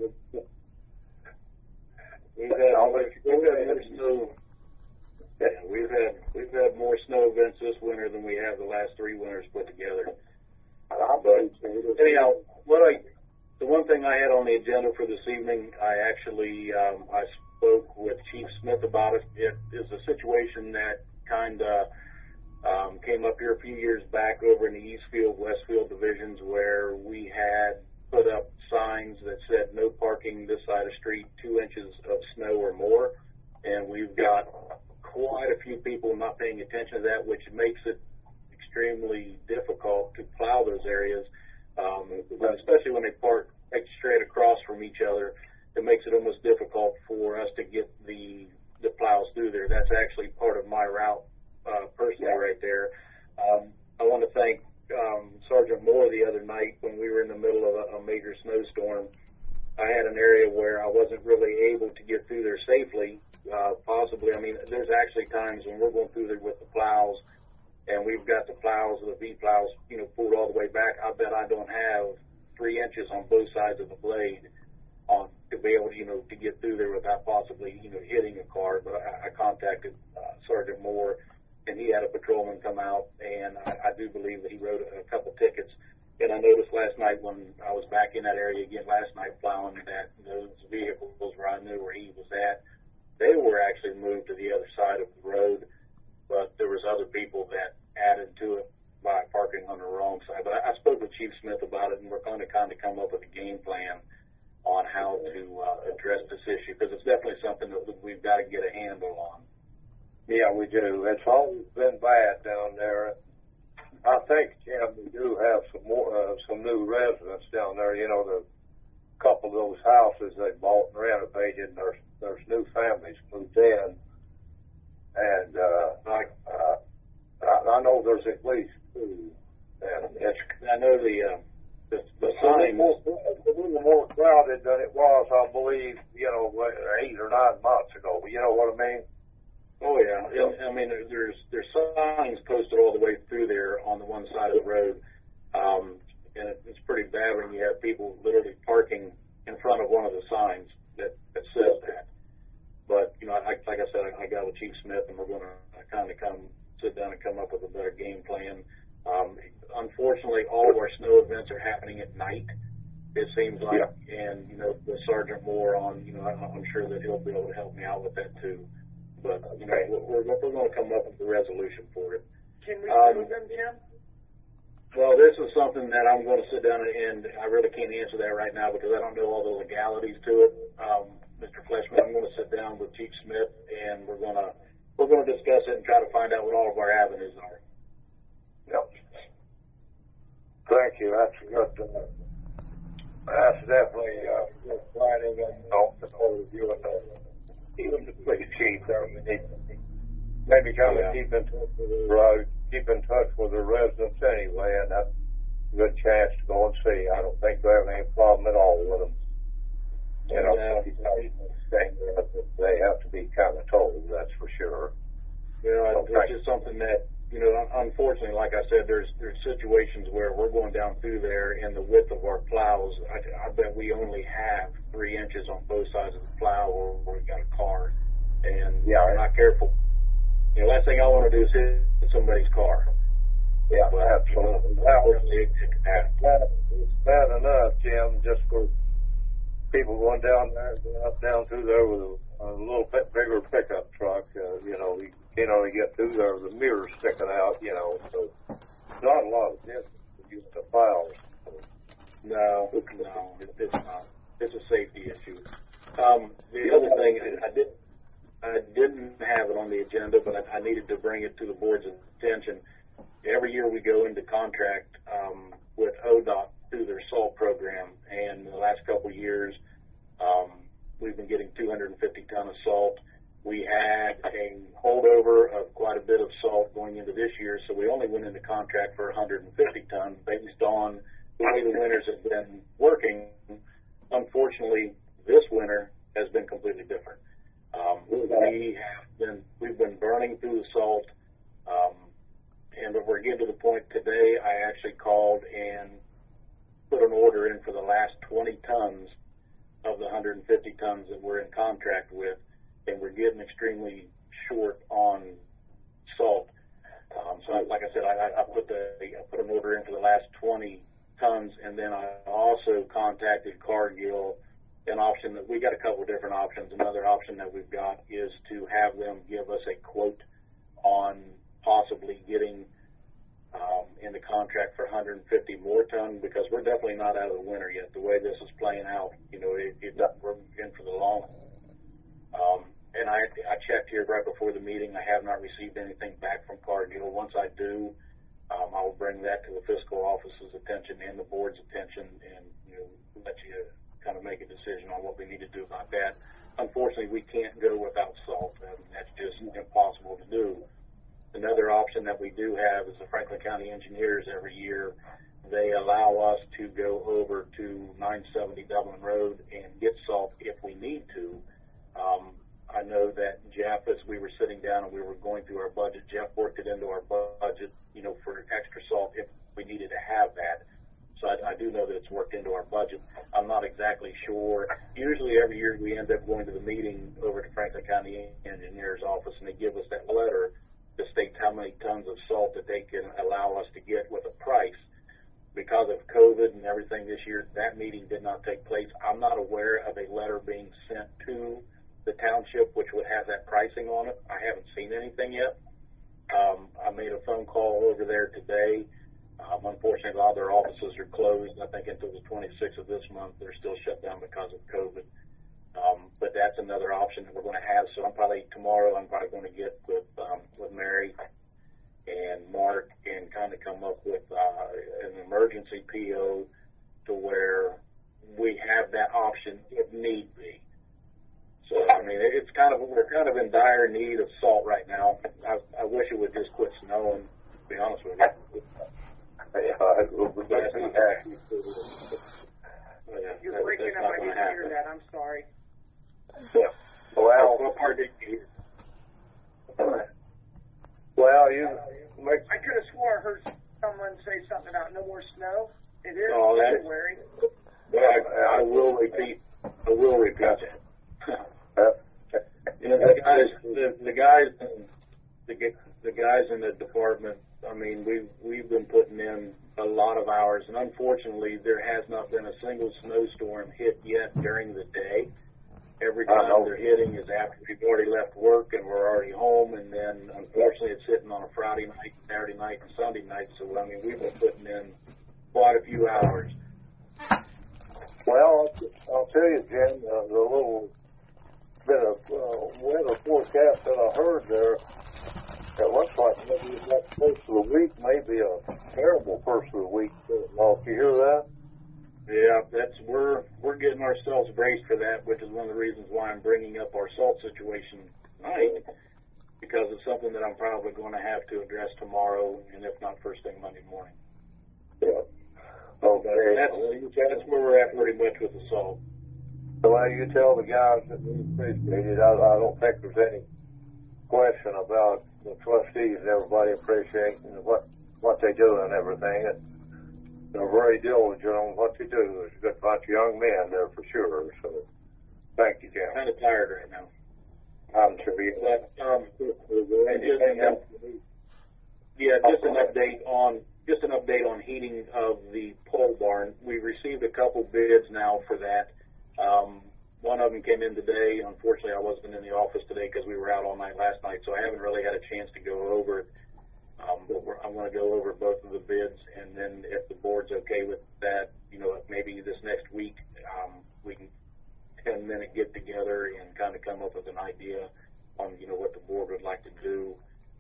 we've had I'll let you we've go had ahead. more snow. Yeah, we've had we've had more snow events this winter than we have the last three winters put together. But anyhow, what I the one thing I had on the agenda for this evening, I actually um, I spoke with Chief Smith about it. It is a situation that kind of um, came up here a few years back over in the Eastfield, Westfield divisions where we had put up signs that said no parking this side of the street, two inches of snow or more, and we've got quite a few people not paying attention to that, which makes it extremely difficult to plow those areas. Um, especially when they park straight across from each other, it makes it almost difficult for us to get the the plows through there. That's actually part of my route uh, personally right there. Um, I want to thank um, Sergeant Moore the other night when we were in the middle of a, a major snowstorm. I had an area where I wasn't really able to get through there safely, uh, possibly. I mean, there's actually times when we're going through there with the plows and we've got the plows, the V plows, you know, pulled all the way back, I bet I don't have three inches on both sides of the blade on to be able to, you know, to get through there without possibly, you know, hitting a car. But I, I contacted uh, Sergeant Moore, and he had a patrolman come out, and I, I do believe that he wrote a, a couple tickets. And I noticed last night when I was back in that area again last night plowing that those vehicles where I knew where he was at, they were actually moved to the other side of the road, but there was other people that added to it by parking on the wrong side. But I, I spoke with Chief Smith about it, and we're going to kind of come up with a game plan on how to uh, address this issue, because it's definitely something that we've got to get a handle on. Yeah, we do. It's always been bad down there. I think, Jim, we do have some more, uh, some new residents down there. You know, the couple of those houses they bought and renovated, and there's, there's new families moved in. And uh, I, uh, I, I know there's at least two. And it's, I know the... Uh, The, the It's sign more, a little more crowded than it was, I believe, you know, eight or nine months ago. You know what I mean? Oh yeah, I mean there's there's signs posted all the way through there on the one side of the road, um, and it, it's pretty bad when you have people literally parking in front of one of the signs that, that says that. But you know, I, like I said, I, I got with Chief Smith, and we're going to kind of come sit down and come up with a better game plan. Um, unfortunately, all of our snow events are happening at night, it seems like, yeah. And, you know, with Sergeant Moore on, you know, I'm sure that he'll be able to help me out with that too. But, you know, we're, we're going to come up with a resolution for it. Can we um, move them, Jim? Well, this is something that I'm going to sit down and, and I really can't answer that right now because I don't know all the legalities to it. Um, Mister Fleshman, I'm going to sit down with Chief Smith, and we're going to, we're going to discuss it and try to find out what all of our avenues are. Yep. Thank you. That's good. Uh, that's definitely uh, good planning, and I'll support you and the, even the police chief there. We need maybe kind of yeah. keep in touch with the road, keep in touch with the residents anyway, and that's a good chance to go and see. I don't think they have any problem at all with them. You know, yeah. they have to be kind of told. That's for sure. You know, so it's just something that. You know, unfortunately, like I said, there's there's situations where we're going down through there, and the width of our plows, I, I bet we only have three inches on both sides of the plow where we've got a car. And yeah, we're not careful. You know, last thing I want to do is hit somebody's car. Yeah, but, absolutely. Well, it, it can happen. It's bad enough, Jim, just for people going down there, going up down through there with a, a little bit bigger pickup truck. Uh, you know, we can't only get through there with the mirrors sticking out, you know, so not a lot of distance to use the files. No, no, it, it's not. It's a safety issue. Um, the other thing, I, I did, I didn't have it on the agenda, but I, I needed to bring it to the board's attention. Every year we go into contract um, with O D O T through their SALT program, and in the last couple of years, um, we've been getting two hundred fifty ton of salt. We had a holdover of quite a bit of salt going into this year, so we only went into contract for one hundred fifty ton based on the way the winters have been working. Unfortunately, this winter has been completely different. Um, we have been we've been burning through the salt, um, and we're getting to the point today. I actually called and put an order in for the last twenty tons of the one hundred fifty tons that we're in contract with, and we're getting extremely short on salt. Um, so, I, like I said, I, I put the I put an order in for the last twenty tons, and then I also contacted Cargill. An option that we got a couple of different options. Another option that we've got is to have them give us a quote on possibly getting um, in the contract for one hundred fifty more ton, because we're definitely not out of the winter yet. The way this is playing out, you know, it, it, we're in for the long haul. Um, and I, I checked here right before the meeting. I have not received anything back from Cargill. Once I do, um, I will bring that to the fiscal office's attention and the board's attention, and you know, let you kind of make a decision on what we need to do about that. Unfortunately, we can't go without salt. I mean, that's just impossible to do. Another option that we do have is the Franklin County Engineers every year. They allow us to go over to nine seventy Dublin Road and get salt if we need to. Um, I know that Jeff, as we were sitting down and we were going through our budget, Jeff worked it into our budget, you know, for extra salt if we needed to have that. So I, I do know that it's worked into our budget. I'm not exactly sure. Usually every year we end up going to the meeting over to Franklin County Engineer's office, and they give us that letter that states how many tons of salt that they can allow us to get with a price. Because of COVID and everything this year, that meeting did not take place. I'm not aware of a letter being sent to the township which would have that pricing on it. I haven't seen anything yet. Um, I made a phone call over there today. Um, unfortunately, a lot of their offices are closed. I think until the twenty-sixth of this month, they're still shut down because of COVID. Um, but that's another option that we're going to have. So I'm probably tomorrow. I'm probably going to get with um, with Mary and Mark and kind of come up with uh, an emergency P O to where we have that option if need be. So I mean, it's kind of we're kind of in dire need of salt right now. I, I wish it would just quit snowing. To be honest with you. Yeah, I would be happy. You're breaking up. I didn't hear that. I'm sorry. Yeah. Well, what part did you hear? Well, you make. I could have swore I heard someone say something about no more snow. It is Oh, that's- February. Well, I, I will repeat. I will repeat that. You know, the guys, the, the guys, the the guys in the department. I mean, we've we've been putting in a lot of hours, and unfortunately, there has not been a single snowstorm hit yet during the day. Every time they're hitting is after we've already left work and we're already home, and then unfortunately, it's hitting on a Friday night, Saturday night, and Sunday night. So I mean, we've been putting in quite a few hours. Well, I'll tell you, Jim, uh, the little bit of uh, weather forecast that I heard there, it looks like maybe that first of the week may be a terrible first of the week. Well, if you hear that? Yeah, that's we're we're getting ourselves braced for that, which is one of the reasons why I'm bringing up our salt situation tonight, because it's something that I'm probably going to have to address tomorrow, and if not first thing Monday morning. Yeah. Okay. That's, that's where we're at pretty much with the salt. Well, you tell the guys that we appreciate it. I, I don't think there's any question about the trustees and everybody appreciating what what they do and everything. And they're very diligent on what they do. There's a good bunch of young men there for sure. So, thank you, Jim. Kind of tired right now. I'm sure you. But um, and just an, yeah, just an update on just an update on heating of the pole barn. We received a couple bids now for that. Um, one of them came in today. Unfortunately, I wasn't in the office today because we were out all night last night, so I haven't really had a chance to go over it. Um, but we're, I'm going to go over both of the bids, and then if the board's okay with that, you know, maybe this next week um, we can ten minute get together and kind of come up with an idea on, you know, what the board would like to do.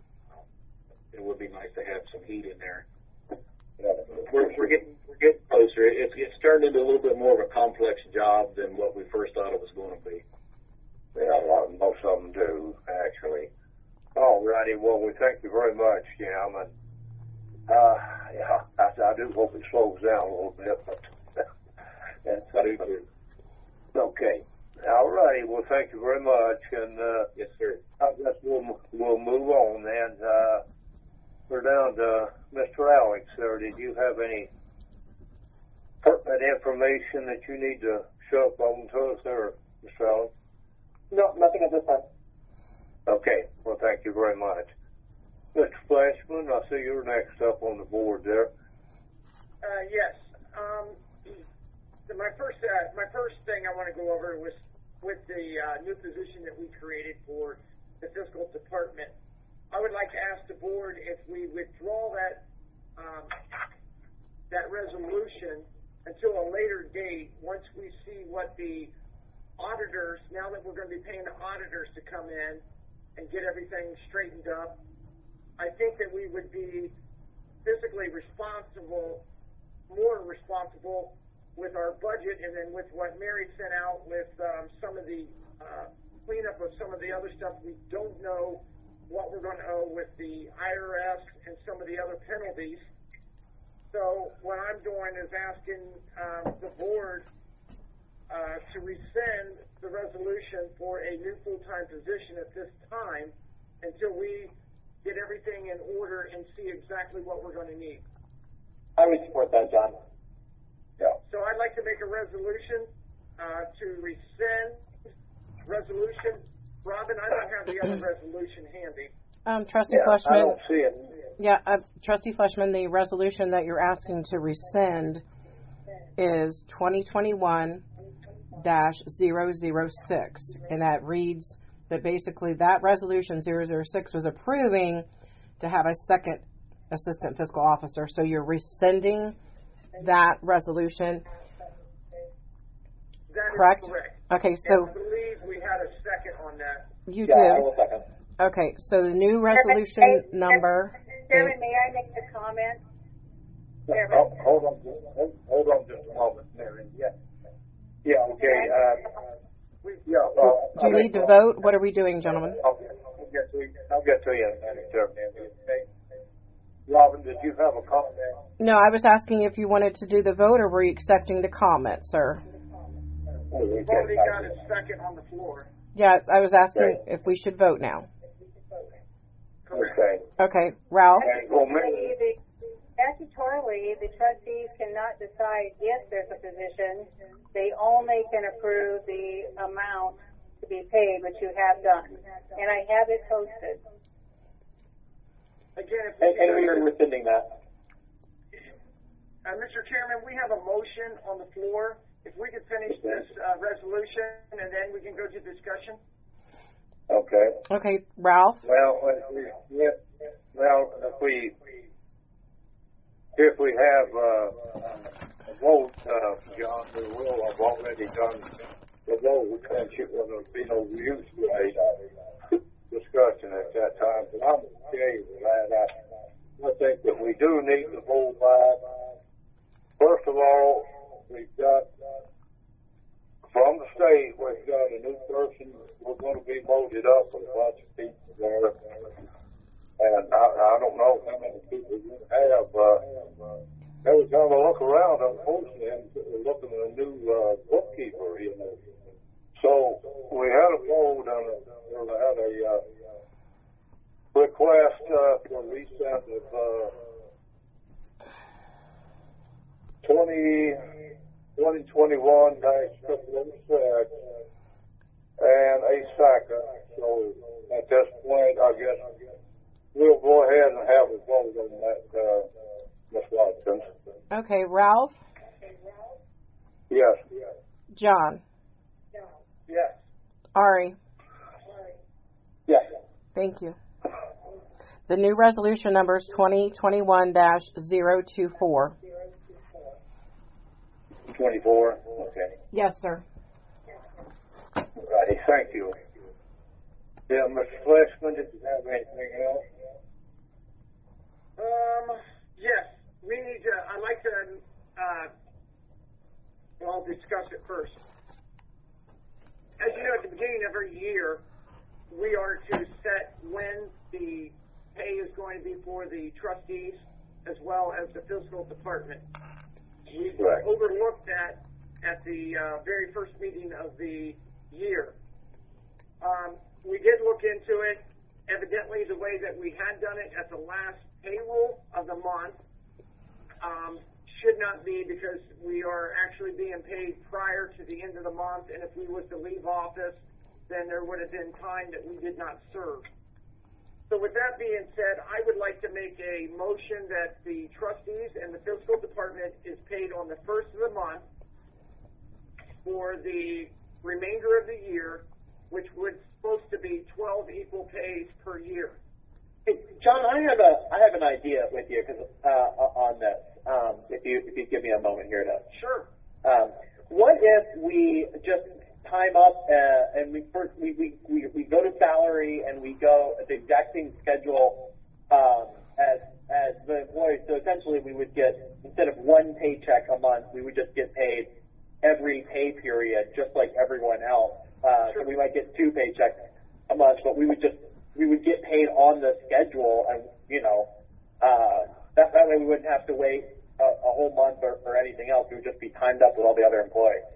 It would be nice to have some heat in there. We're, we're getting we're getting closer. It's it's turned into a little bit more of a complex job than what we first thought it was going to be. Yeah, a lot, most of them do actually. All righty. Well, we thank you very much, Jim. And uh, yeah, I, I do hope it slows down a little bit, but that's I do too. Okay. All righty. Well, thank you very much. And uh, Yes, sir. I guess we'll we'll move on then. Uh, we're down to Mister Alex there. Did you have any pertinent information that you need to show up on to us there, Mister Alex? No, nothing at this time. Okay. Well, thank you very much. Mister Flashman, I see you're next up on the board there. Uh, yes. Um, the, my first uh, my first thing I want to go over was with the uh, new position that we created for the fiscal department. I would like to ask the board if we withdraw that um, that resolution until a later date, once we see what the auditors, now that we're going to be paying the auditors to come in and get everything straightened up. I think that we would be physically responsible, more responsible with our budget, and then with what Mary sent out with um, some of the uh, cleanup of some of the other stuff. We don't know what we're going to owe with the I R S and some of the other penalties. So what I'm doing is asking um, the board uh, to rescind the resolution for a new full-time position at this time until we get everything in order and see exactly what we're going to need. I would support that, John. Yeah. So I'd like to make a resolution uh, to rescind resolution. Robin, I don't have the other resolution handy. Um, Trustee Yeah, Fleshman. I don't see it. Yeah, uh, Trustee Fleshman, the resolution that you're asking to rescind is twenty twenty-one dash zero zero six, and that reads that basically that resolution zero zero six was approving to have a second assistant fiscal officer. So you're rescinding that resolution. That is correct? correct. Okay, so and I believe we had a second on that. you Yeah, I did. will second. Okay, so the new resolution number. Chairman, may I make the comment? Chairman. Oh, hold on, just, hold, hold on just a moment, Mary. Yeah. Yeah. Okay. Uh, we, yeah. Well, Do you need to vote? What are we doing, gentlemen? I'll get, I'll get to you. I'll get to you in a minute, Chairman. Okay. Robin, did you have a comment? No, I was asking if you wanted to do the vote, or were you accepting the comment, sir? We've already got a second on the floor. Yeah, I was asking if we should vote now. Okay. Okay, Ralph? Well, Mary, The- Statutorily, the trustees cannot decide if there's a position. They only can approve the amount to be paid, which you have done. And I have it posted. Again, if And, and we are rescinding that. Uh, Mister Chairman, we have a motion on the floor. If we could finish this uh, resolution and then we can go to discussion. okay. Okay, Ralph? Well, if we, yeah, well, if we if we have uh, a vote, uh, John, we will have already done the vote, and it will be no use to a discussion at that time. But I'm okay with that. I, I think that we do need to hold back. First of all, we've got from the state, we've got a new person. We're going to be voted up with a bunch of people there. And I, I don't know how many people you have. Uh, every time I look around, unfortunately, I'm looking at a new uh, bookkeeper, you know. So we had a vote and we had a uh, request uh, for resend of uh, twenty twenty-one dash triple six and a second. So at this point, I guess we'll go ahead and have a vote on that, uh, Miz Watkins. Okay, Ralph? Yes. John? Yes. Ari? Yes. Thank you. The new resolution number is twenty twenty-one dash zero two four. twenty-four? Okay. Yes, sir. Righty, thank you. Yeah, Mister Fleshman, did you have anything else? Um, yes, we need to, I'd like to, uh, well, I'll discuss it first. As you know, at the beginning of every year, we are to set when the pay is going to be for the trustees as well as the fiscal department. We Right. overlooked that at the uh, very first meeting of the year. Um, we did look into it. Evidently, the way that we had done it at the last payroll of the month um, should not be, because we are actually being paid prior to the end of the month, and if we was to leave office, then there would have been time that we did not serve. So with that being said, I would like to make a motion that the trustees and the fiscal department is paid on the first of the month for the remainder of the year, which would supposed to be twelve equal pays per year. Hey, John, I have a I have an idea with you because uh, on this. Um, if you if you give me a moment here to. Sure. Um, what if we just time up uh, and we first we, we, we, we go to salary and we go at the exact same schedule um, as as the employees. So essentially, we would get, instead of one paycheck a month, we would just get paid every pay period, just like everyone else. Uh, Sure. So we might get two paychecks a month, but we would just we would get paid on the schedule, and you know uh, that that way we wouldn't have to wait a, a whole month or, or anything else. We would just be timed up with all the other employees.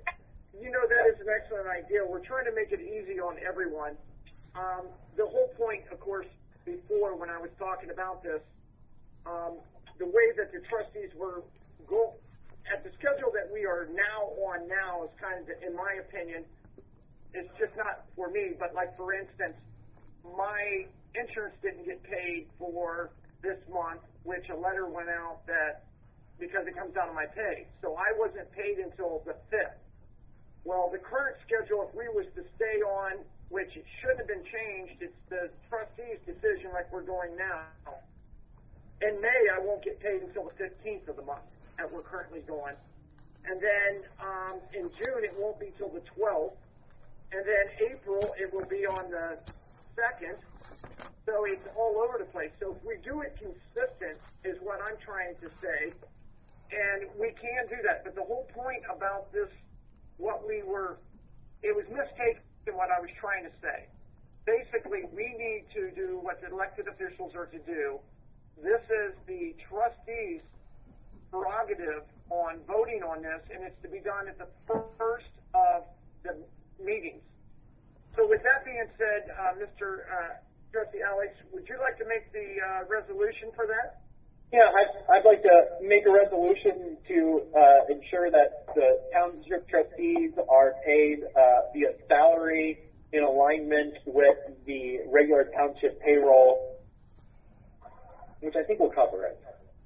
you know, that is an excellent idea. We're trying to make it easy on everyone. Um, the whole point, of course, before when I was talking about this, um, the way that the trustees were go at the schedule that we are now on now is kind of, in my opinion, it's just not for me. But like for instance, my insurance didn't get paid for this month, which a letter went out that because it comes out of my pay, so I wasn't paid until the fifth. Well, the current schedule, if we was to stay on, which it shouldn't have been changed, it's the trustees' decision like we're doing now. In May, I won't get paid until the fifteenth of the month that we're currently going. And then um, in June, it won't be till the twelfth. And then April, it will be on the second. So it's all over the place. So if we do it consistent is what I'm trying to say. And we can do that. But the whole point about this, what we were, it was mistaken what I was trying to say. Basically, we need to do what the elected officials are to do. This is the trustees' prerogative on voting on this, and it's to be done at the first of the meetings. So with that being said, uh, Mister Uh, Trustee Alex, would you like to make the uh, resolution for that? Yeah, I'd, I'd like to make a resolution to uh, ensure that the township trustees are paid uh, via salary in alignment with the regular township payroll, which I think will cover it.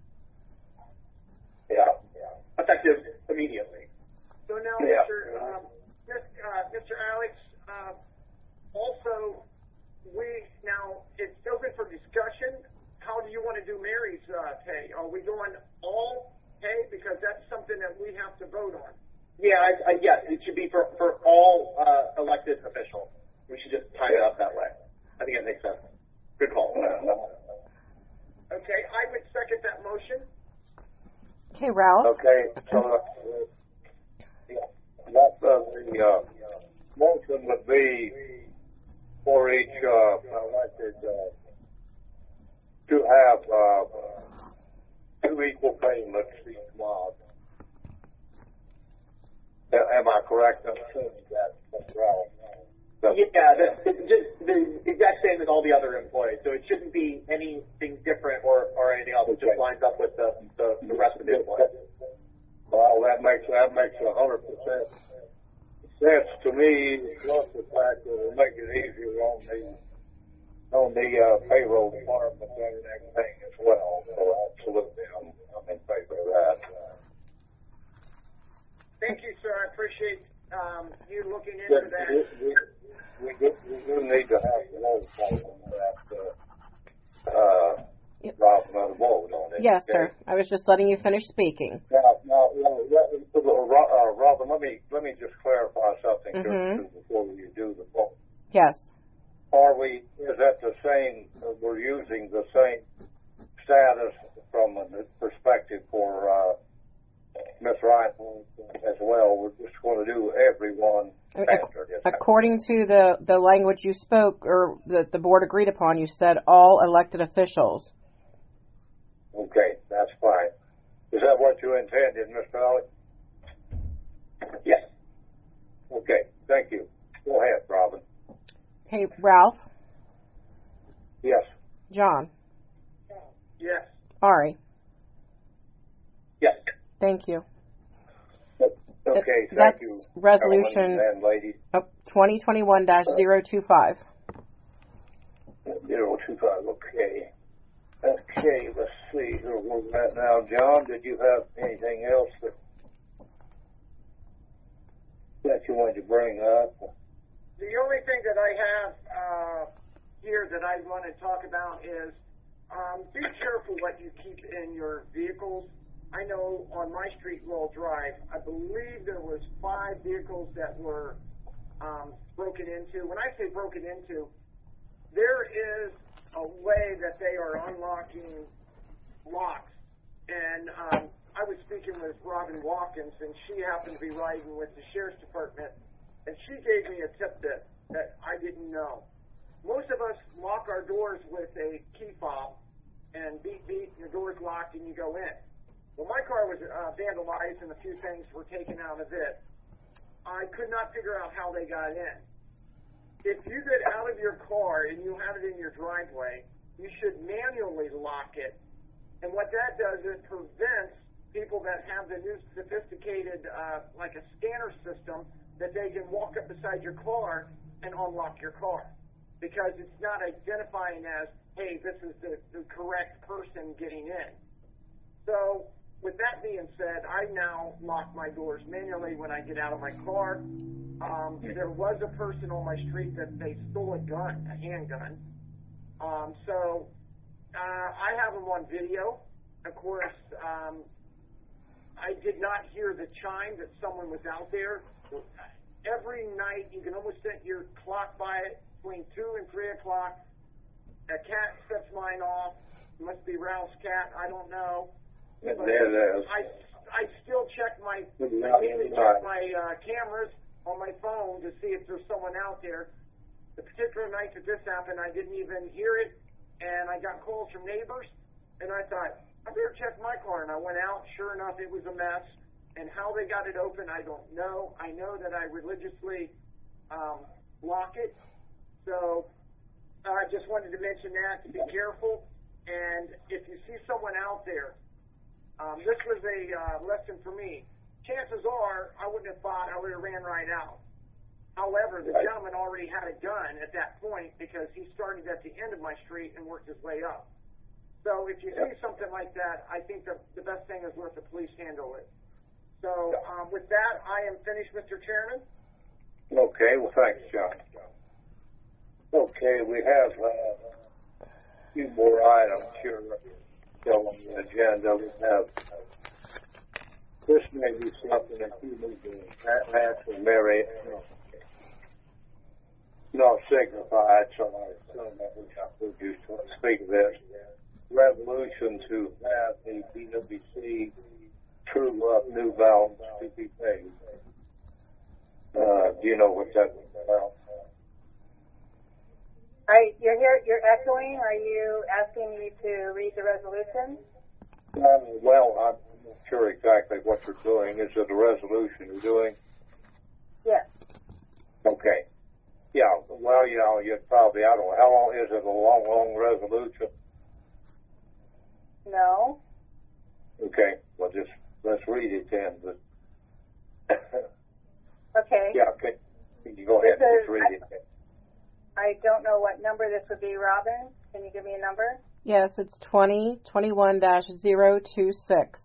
Yeah, yeah. Effective immediately. So now, Yeah. Mister Um, uh, Mister Alex, uh, also, we now it's open for discussion. How do you want to do Mary's uh, pay? Are we doing all pay because that's something that we have to vote on? Yeah, I, I, yes, it should be for, for all uh, elected officials. We should just tie it up that way. I think it makes sense. Good call. Okay, I would second that motion. Okay, Ralph. Okay, so uh, yeah, that's uh, the uh, motion would be for each uh, elected uh, to have uh, two equal payments each month. Uh, am I correct? I'm assuming that, that's right. So, yeah, the, the, just the exact same as all the other employees. So it shouldn't be anything different or, or anything else. It just lines up with the, the, the rest of the employees. Well, that makes that makes a hundred percent sense to me. Plus the fact that it'll make it easier on the on the uh, payroll department and everything as well. So absolutely, I'm, I'm in favor of that. Thank you, sir. I appreciate um, you looking into that. We, we, we, do, we do need to have the roll call on that. Uh, uh, Yep. Rob, another vote on it. Yes, okay? sir. I was just letting you finish speaking. Now, now, now uh, Robin, let me let me just clarify something Mm-hmm. just before you do the vote. Yes. Are we? Is that the same? Uh, we're using the same status from a perspective for uh, Miss Ryan as well. We're just going to do everyone after this. According to the, the language you spoke or that the board agreed upon, you said all elected officials. Okay, that's fine. Is that what you intended, Mister Alex? Yes. Okay, thank you. Go ahead, Robin. Hey, Ralph. Yes. John. Yes. Ari. Yes. Thank you. Okay, thank That's you. resolution and ladies. oh, twenty twenty-one dash zero two five. Zero two five. Okay. Okay. Let's see where we're at now. John, did you have anything else that that you wanted to bring up? The only thing that I have uh, here that I want to talk about is um, be careful what you keep in your vehicles. I know on my street, Lowell Drive, I believe there was five vehicles that were um, broken into. When I say broken into, there is a way that they are unlocking locks. And um, I was speaking with Robin Watkins, and she happened to be riding with the Sheriff's Department, and she gave me a tip that, that I didn't know. Most of us lock our doors with a key fob, and beep, beep, your door's locked, and you go in. Well, my car was uh, vandalized, and a few things were taken out of it. I could not figure out how they got in. If you get out of your car and you have it in your driveway, you should manually lock it. And what that does is prevents people that have the new sophisticated, uh, like a scanner system, that they can walk up beside your car and unlock your car. Because it's not identifying as, hey, this is the, the correct person getting in. So, with that being said, I now lock my doors manually when I get out of my car. Um, there was a person on my street that they stole a gun, a handgun. Um, so, uh, I have them on video. Of course, um, I did not hear the chime that someone was out there. Every night, you can almost set your clock by it between two and three o'clock. A cat sets mine off. It must be Ralph's cat. I don't know. And But there it is. I, I still check my, No, I mainly no. check my uh, cameras on my phone to see if there's someone out there. The particular night that this happened, I didn't even hear it, and I got calls from neighbors, and I thought, I better check my car, and I went out. Sure enough, it was a mess, and how they got it open, I don't know. I know that I religiously um, lock it, so I uh, just wanted to mention that, to be careful, and if you see someone out there, Um, this was a uh, lesson for me. Chances are, I wouldn't have thought I would have ran right out. However, the Right. gentleman already had a gun at that point because he started at the end of my street and worked his way up. So if you Yep. see something like that, I think the, the best thing is let the police handle it. So um, with that, I am finished, Mister Chairman. Okay, well, thanks, John. Okay, we have uh, a few more items here still on the agenda. We have, this may be something that you need to answer, Mary. No, signified, so I assume that we have to use to speak of this. Resolution to have the B W C true up new balance to be paid. Uh, do you know what that's about? Are you're here? You're echoing. Are you asking me to read the resolution? Uh, well, I'm not sure exactly what you're doing. Is it a resolution you're doing? Yes. Okay. Yeah. Well, you know, you'd probably. I don't know. How long is it? A long, long resolution? No. Okay. Well, just let's read it then. But Okay. yeah. Okay. You can go ahead This and is- just read it. I don't know what number this would be, Robin. Can you give me a number? Yes, it's twenty twenty-one dash zero two six.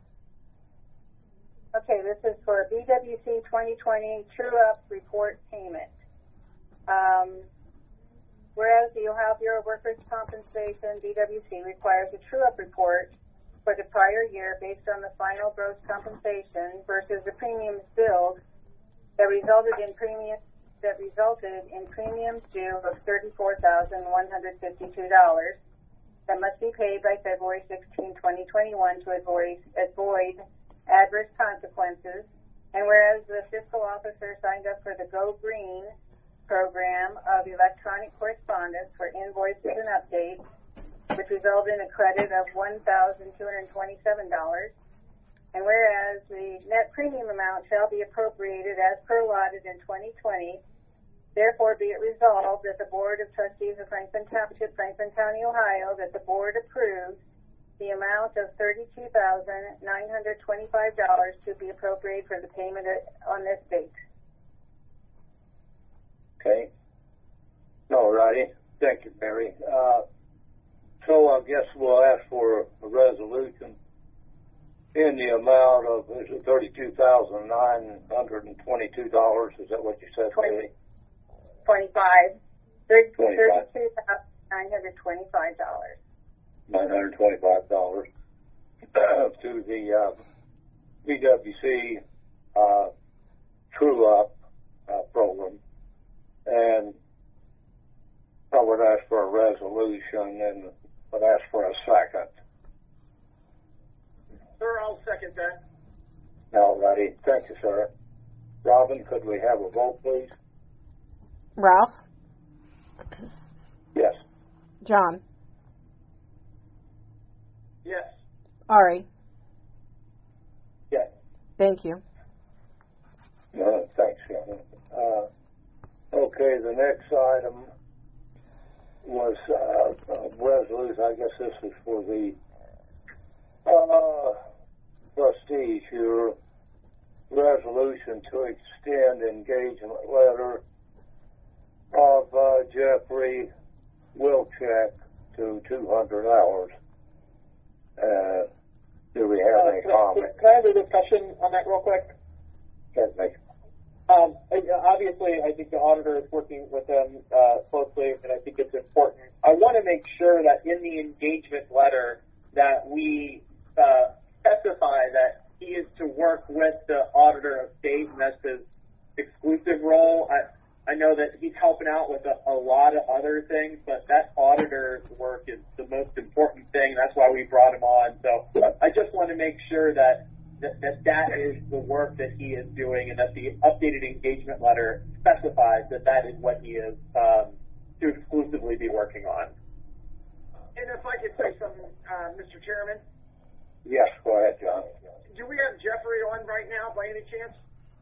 Okay, this is for B W C twenty twenty True Up Report Payment. Um, whereas the Ohio Bureau of Workers' Compensation, B W C, requires a True Up report for the prior year based on the final gross compensation versus the premiums billed that resulted in premiums that resulted in premiums due of thirty-four thousand one hundred fifty-two dollars that must be paid by February sixteenth, twenty twenty-one to avoid, avoid adverse consequences. And whereas the fiscal officer signed up for the Go Green program of electronic correspondence for invoices and updates, which resulted in a credit of one thousand two hundred twenty-seven dollars. And whereas the net premium amount shall be appropriated as per allotted in twenty twenty, therefore be it resolved that the Board of Trustees of Franklin Township, Franklin County, Ohio, that the Board approves the amount of thirty-two thousand nine hundred twenty-five dollars to be appropriated for the payment on this date. Okay. All righty. Thank you, Mary. Uh, so I guess we'll ask for a resolution in the amount of, is it thirty-two thousand nine hundred twenty-two dollars? Is that what you said, Mary? Twenty-five. Twenty-five. Thirty-two thousand nine hundred twenty-five dollars. nine hundred twenty-five dollars to the uh, B W C uh, True Up uh, program. And I would ask for a resolution and would ask for a second. Sir, I'll second that. All righty. Thank you, sir. Robin, could we have a vote, please? Ralph? Yes. John? Yes. Ari? Yes. Thank you. Uh, thanks. Okay, the next item was uh, uh, resolution. I guess this is for the uh, trustees. Your resolution to extend engagement letter of uh, Jeffrey Wilczek to two hundred hours. Uh, do we have Uh, any can, I, comment? can I have a discussion on that real quick? Certainly. Um, and, uh, obviously, I think the auditor is working with them uh, closely, and I think it's important. I want to make sure that in the engagement letter that we uh, specify that he is to work with the auditor of state, and that's his exclusive role. I, I know that he's helping out with a, a lot of other things, but that auditor's work is the most important thing. That's why we brought him on. So I just want to make sure that That, that that is the work that he is doing, and that the updated engagement letter specifies that that is what he is um, to exclusively be working on. And if I could say something, uh, Mister Chairman? Yes, go ahead, John. Do we have Jeffrey on right now by any chance?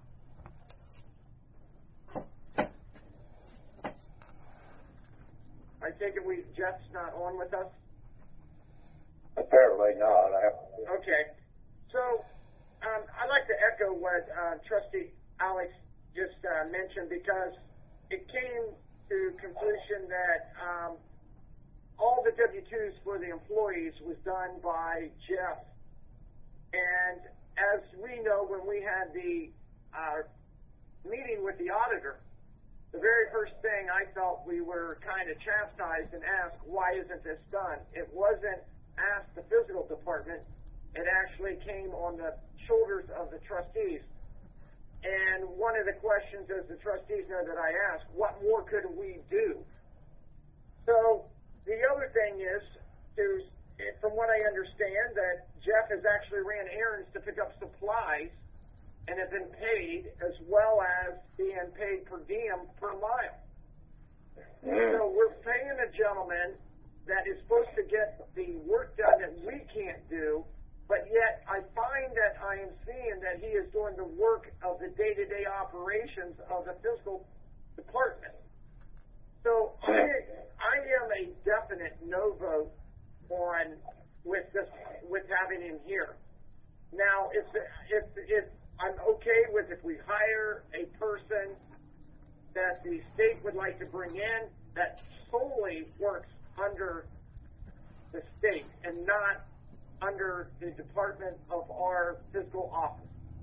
I take it we Jeff's not on with us? Apparently not. I Okay. So, um, I'd like to echo what uh, Trustee Alex just uh, mentioned, because it came to conclusion that um, all the W two's for the employees was done by Jeff. And as we know, when we had the uh, meeting with the auditor, the very first thing I felt we were kind of chastised and asked, why isn't this done? It wasn't asked the physical department. It actually came on the shoulders of the trustees. And one of the questions, as the trustees know, that I asked, what more could we do? So the other thing is, to, from what I understand, that Jeff has actually ran errands to pick up supplies and have been paid, as well as being paid per diem per mile. So we're paying a gentleman that is supposed to get the work done that we can't do, but yet I find that I am seeing that he is doing the work of the day-to-day operations of the fiscal department. So I, I am a definite no vote on with this, with having him here. Now, if if if I'm okay with if we hire a person that the state would like to bring in that solely works under the state and not under the department of our fiscal office.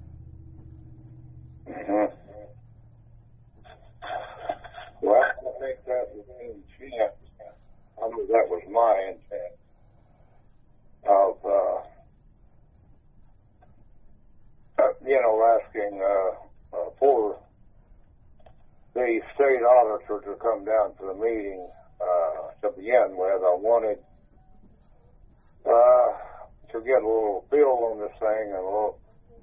Mm-hmm. Well, I think that was the intent. I mean, that was my intent of, uh, uh, you know, asking uh, uh, for the state auditor to come down to the meeting uh, to begin with. I wanted uh, to get a little feel on this thing and a little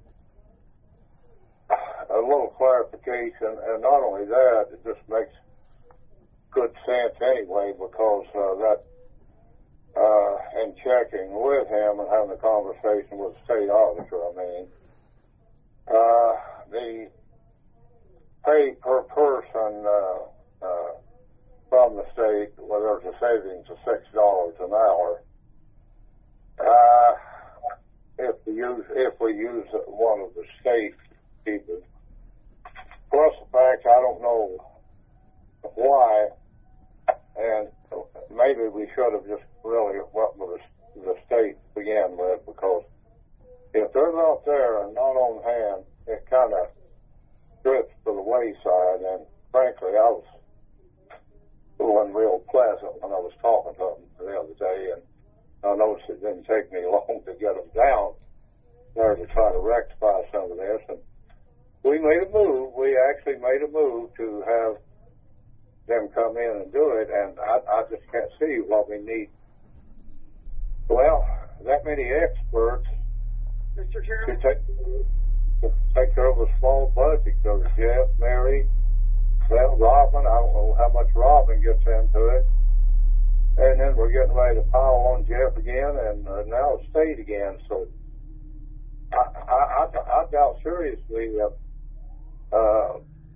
a little clarification, and not only that, it just makes good sense anyway, because uh, that uh, in checking with him and having a conversation with the state auditor, I mean, uh, the pay per person uh, uh, from the state, well, there's a savings of six dollars an hour. Uh, if we use if we use one of the state people. Plus the fact I don't know why, and maybe we should have just really went with the, the state to begin with, because if they're not there and not on hand, it kind of drifts to the wayside. And frankly, I was feeling real pleasant when I was talking to them the other day, and I noticed it didn't take me long to get them down there to try to rectify some of this. And we made a move. We actually made a move to have them come in and do it, and I, I just can't see what we need. Well, that many experts Mister to Chairman? take, to take care of a small budget. There's Jeff, Mary, well, Robin. I don't know how much Robin gets into it. And then we're getting ready to pile on Jeff again, and uh, now state again. So I, I, I, I doubt seriously that, uh,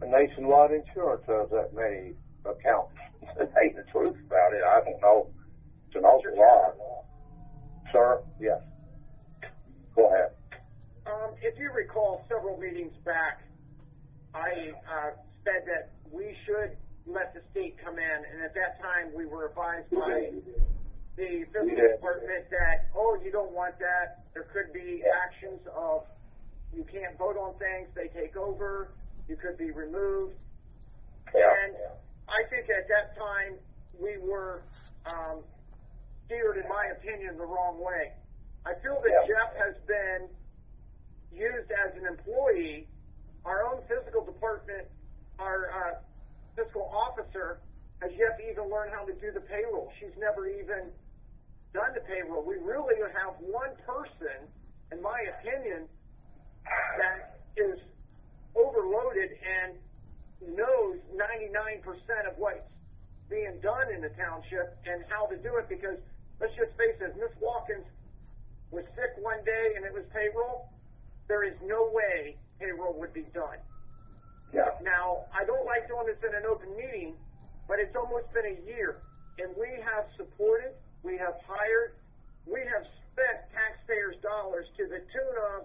Nationwide Insurance has that many accounts. To tell you the truth about it, I don't know. It's an awful lot. Sir? Yes. Go ahead. Um, if you recall, several meetings back, I uh, said that we should let the state come in, and at that time we were advised by the fiscal department that, oh, you don't want that. There could be actions of you can't vote on things, they take over, you could be removed. Yeah. And I think at that time we were um, steered, in my opinion, the wrong way. I feel that Yeah. Jeff has been used as an employee. Our own fiscal department, our uh, fiscal officer, has yet to even learn how to do the payroll. She's never even done the payroll. We really have one person, in my opinion, that is overloaded and knows ninety-nine percent of what's being done in the township and how to do it, because let's just face it, Miss Watkins was sick one day and it was payroll. There is no way payroll would be done. Yeah. Now, I don't like doing this in an open meeting, but it's almost been a year, and we have supported, we have hired, we have spent taxpayers' dollars to the tune of,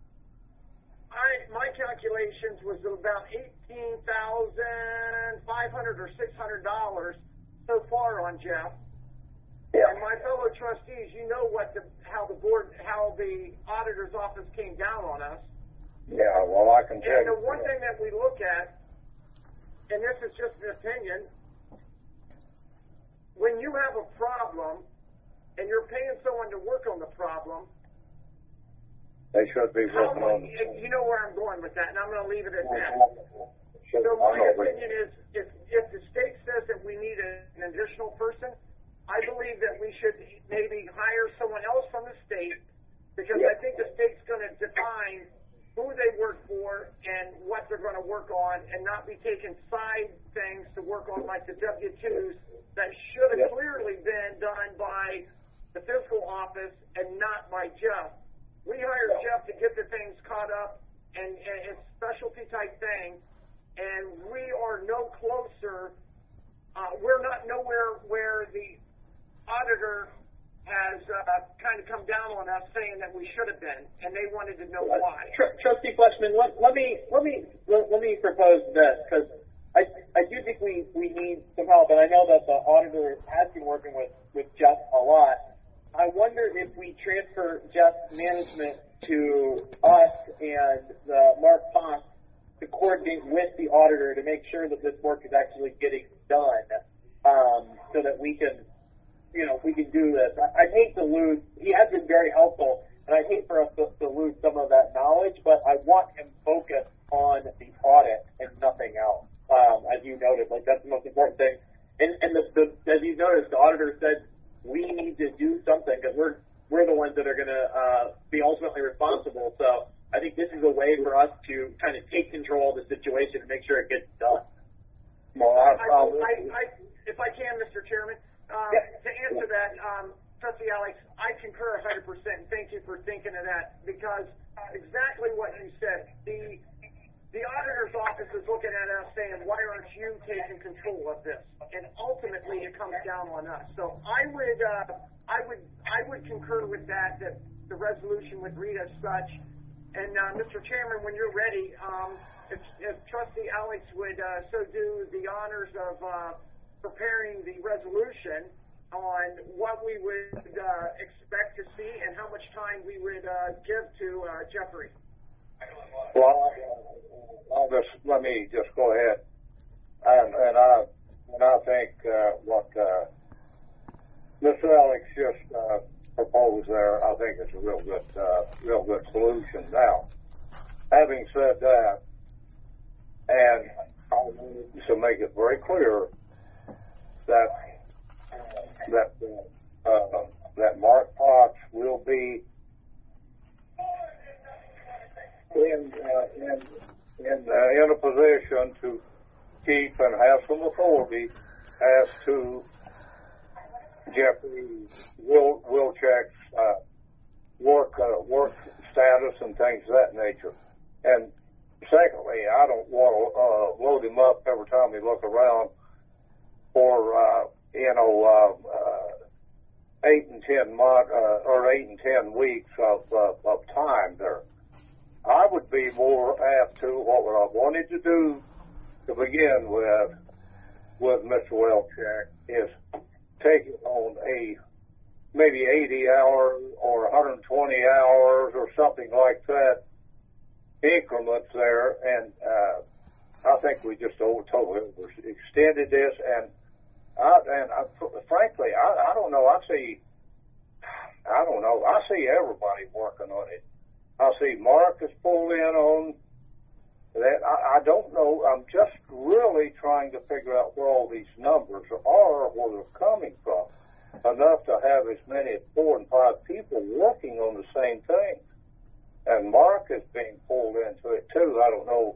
I, my calculations was about eighteen thousand five hundred or six hundred dollars so far on Jeff. Yeah. And my fellow trustees, you know what the how the board how the auditor's office came down on us. Yeah, well, I can tell And you. the one thing that we look at, and this is just an opinion, when you have a problem and you're paying someone to work on the problem, They should be how working much, on. you know where I'm going with that, and I'm going to leave it at that. Should, So I my know, opinion is, if, if the state says that we need a, an additional person, I believe that we should maybe hire someone else from the state, because I think the state's going to define who they work for and what they're going to work on, and not be taking side things to work on like the W twos that should have Yep. clearly been done by the fiscal office and not by Jeff. We hired Jeff to get the things caught up, and, and it's specialty type thing, and we are no closer. Uh, we're not nowhere where the auditor has uh, kind of come down on us saying that we should have been, and they wanted to know why. Tr- Trustee Fleshman, let, let me let me let, let me propose this, because I I do think we, we need some help, and I know that the auditor has been working with, with Jeff a lot. I wonder if we transfer Jeff's management to us and the Mark Foss to coordinate with the auditor to make sure that this work is actually getting done, um, so that we can, you know, if we can do this. I, I'd hate to lose, he has been very helpful, and I'd hate for us to, to lose some of that knowledge, but I want him focused on the audit and nothing else. Um, as you noted, like that's the most important thing. And, and the, the, as you noticed, the auditor said we need to do something because we're, we're the ones that are going to uh, be ultimately responsible. So I think this is a way for us to kind of take control of the situation and make sure it gets done. Well, I, I, I, I, if I can, Mister Chairman, um, Yeah. to answer that, um, Trustee Alex, I concur one hundred percent, and thank you for thinking of that, because exactly what you said, the the auditor's office is looking at us saying, why aren't you taking control of this? And ultimately, it comes down on us. So I would, uh, I would, I would concur with that, that the resolution would read as such. And uh, Mister Chairman, when you're ready, um, if, if Trustee Alex would uh, so do the honors of uh, preparing the resolution on what we would uh, expect to see and how much time we would uh, give to uh, Jeffrey. Well, I'll just, let me just go ahead. And, and I, and I think, uh, what, uh, Mister Alex just, uh, proposed there, I think it's a real good, uh, real good solution. Now, having said that, and I need to make it very clear that, that, uh, that Mark Potts will be in, uh, in, in, uh, in a position to keep and have some authority as to Jeffrey Will Wilczek's uh, work uh, work status and things of that nature. And secondly, I don't want to uh, load him up every time we look around for, uh, you know, uh, uh, eight and ten month, uh, or eight and ten weeks of, uh, of time there. I would be more apt to what I wanted to do to begin with, with Mister Wilczek, is take it on a maybe eighty hours or one hundred twenty hours or something like that increments there, and uh, I think we just over, totally extended this, and I, and I, frankly, I, I don't know. I see, I don't know. I see everybody working on it. I see Mark is pulled in on that. I, I don't know. I'm just really trying to figure out where all these numbers are, where they're coming from, enough to have as many as four and five people working on the same thing. And Mark is being pulled into it too. I don't know,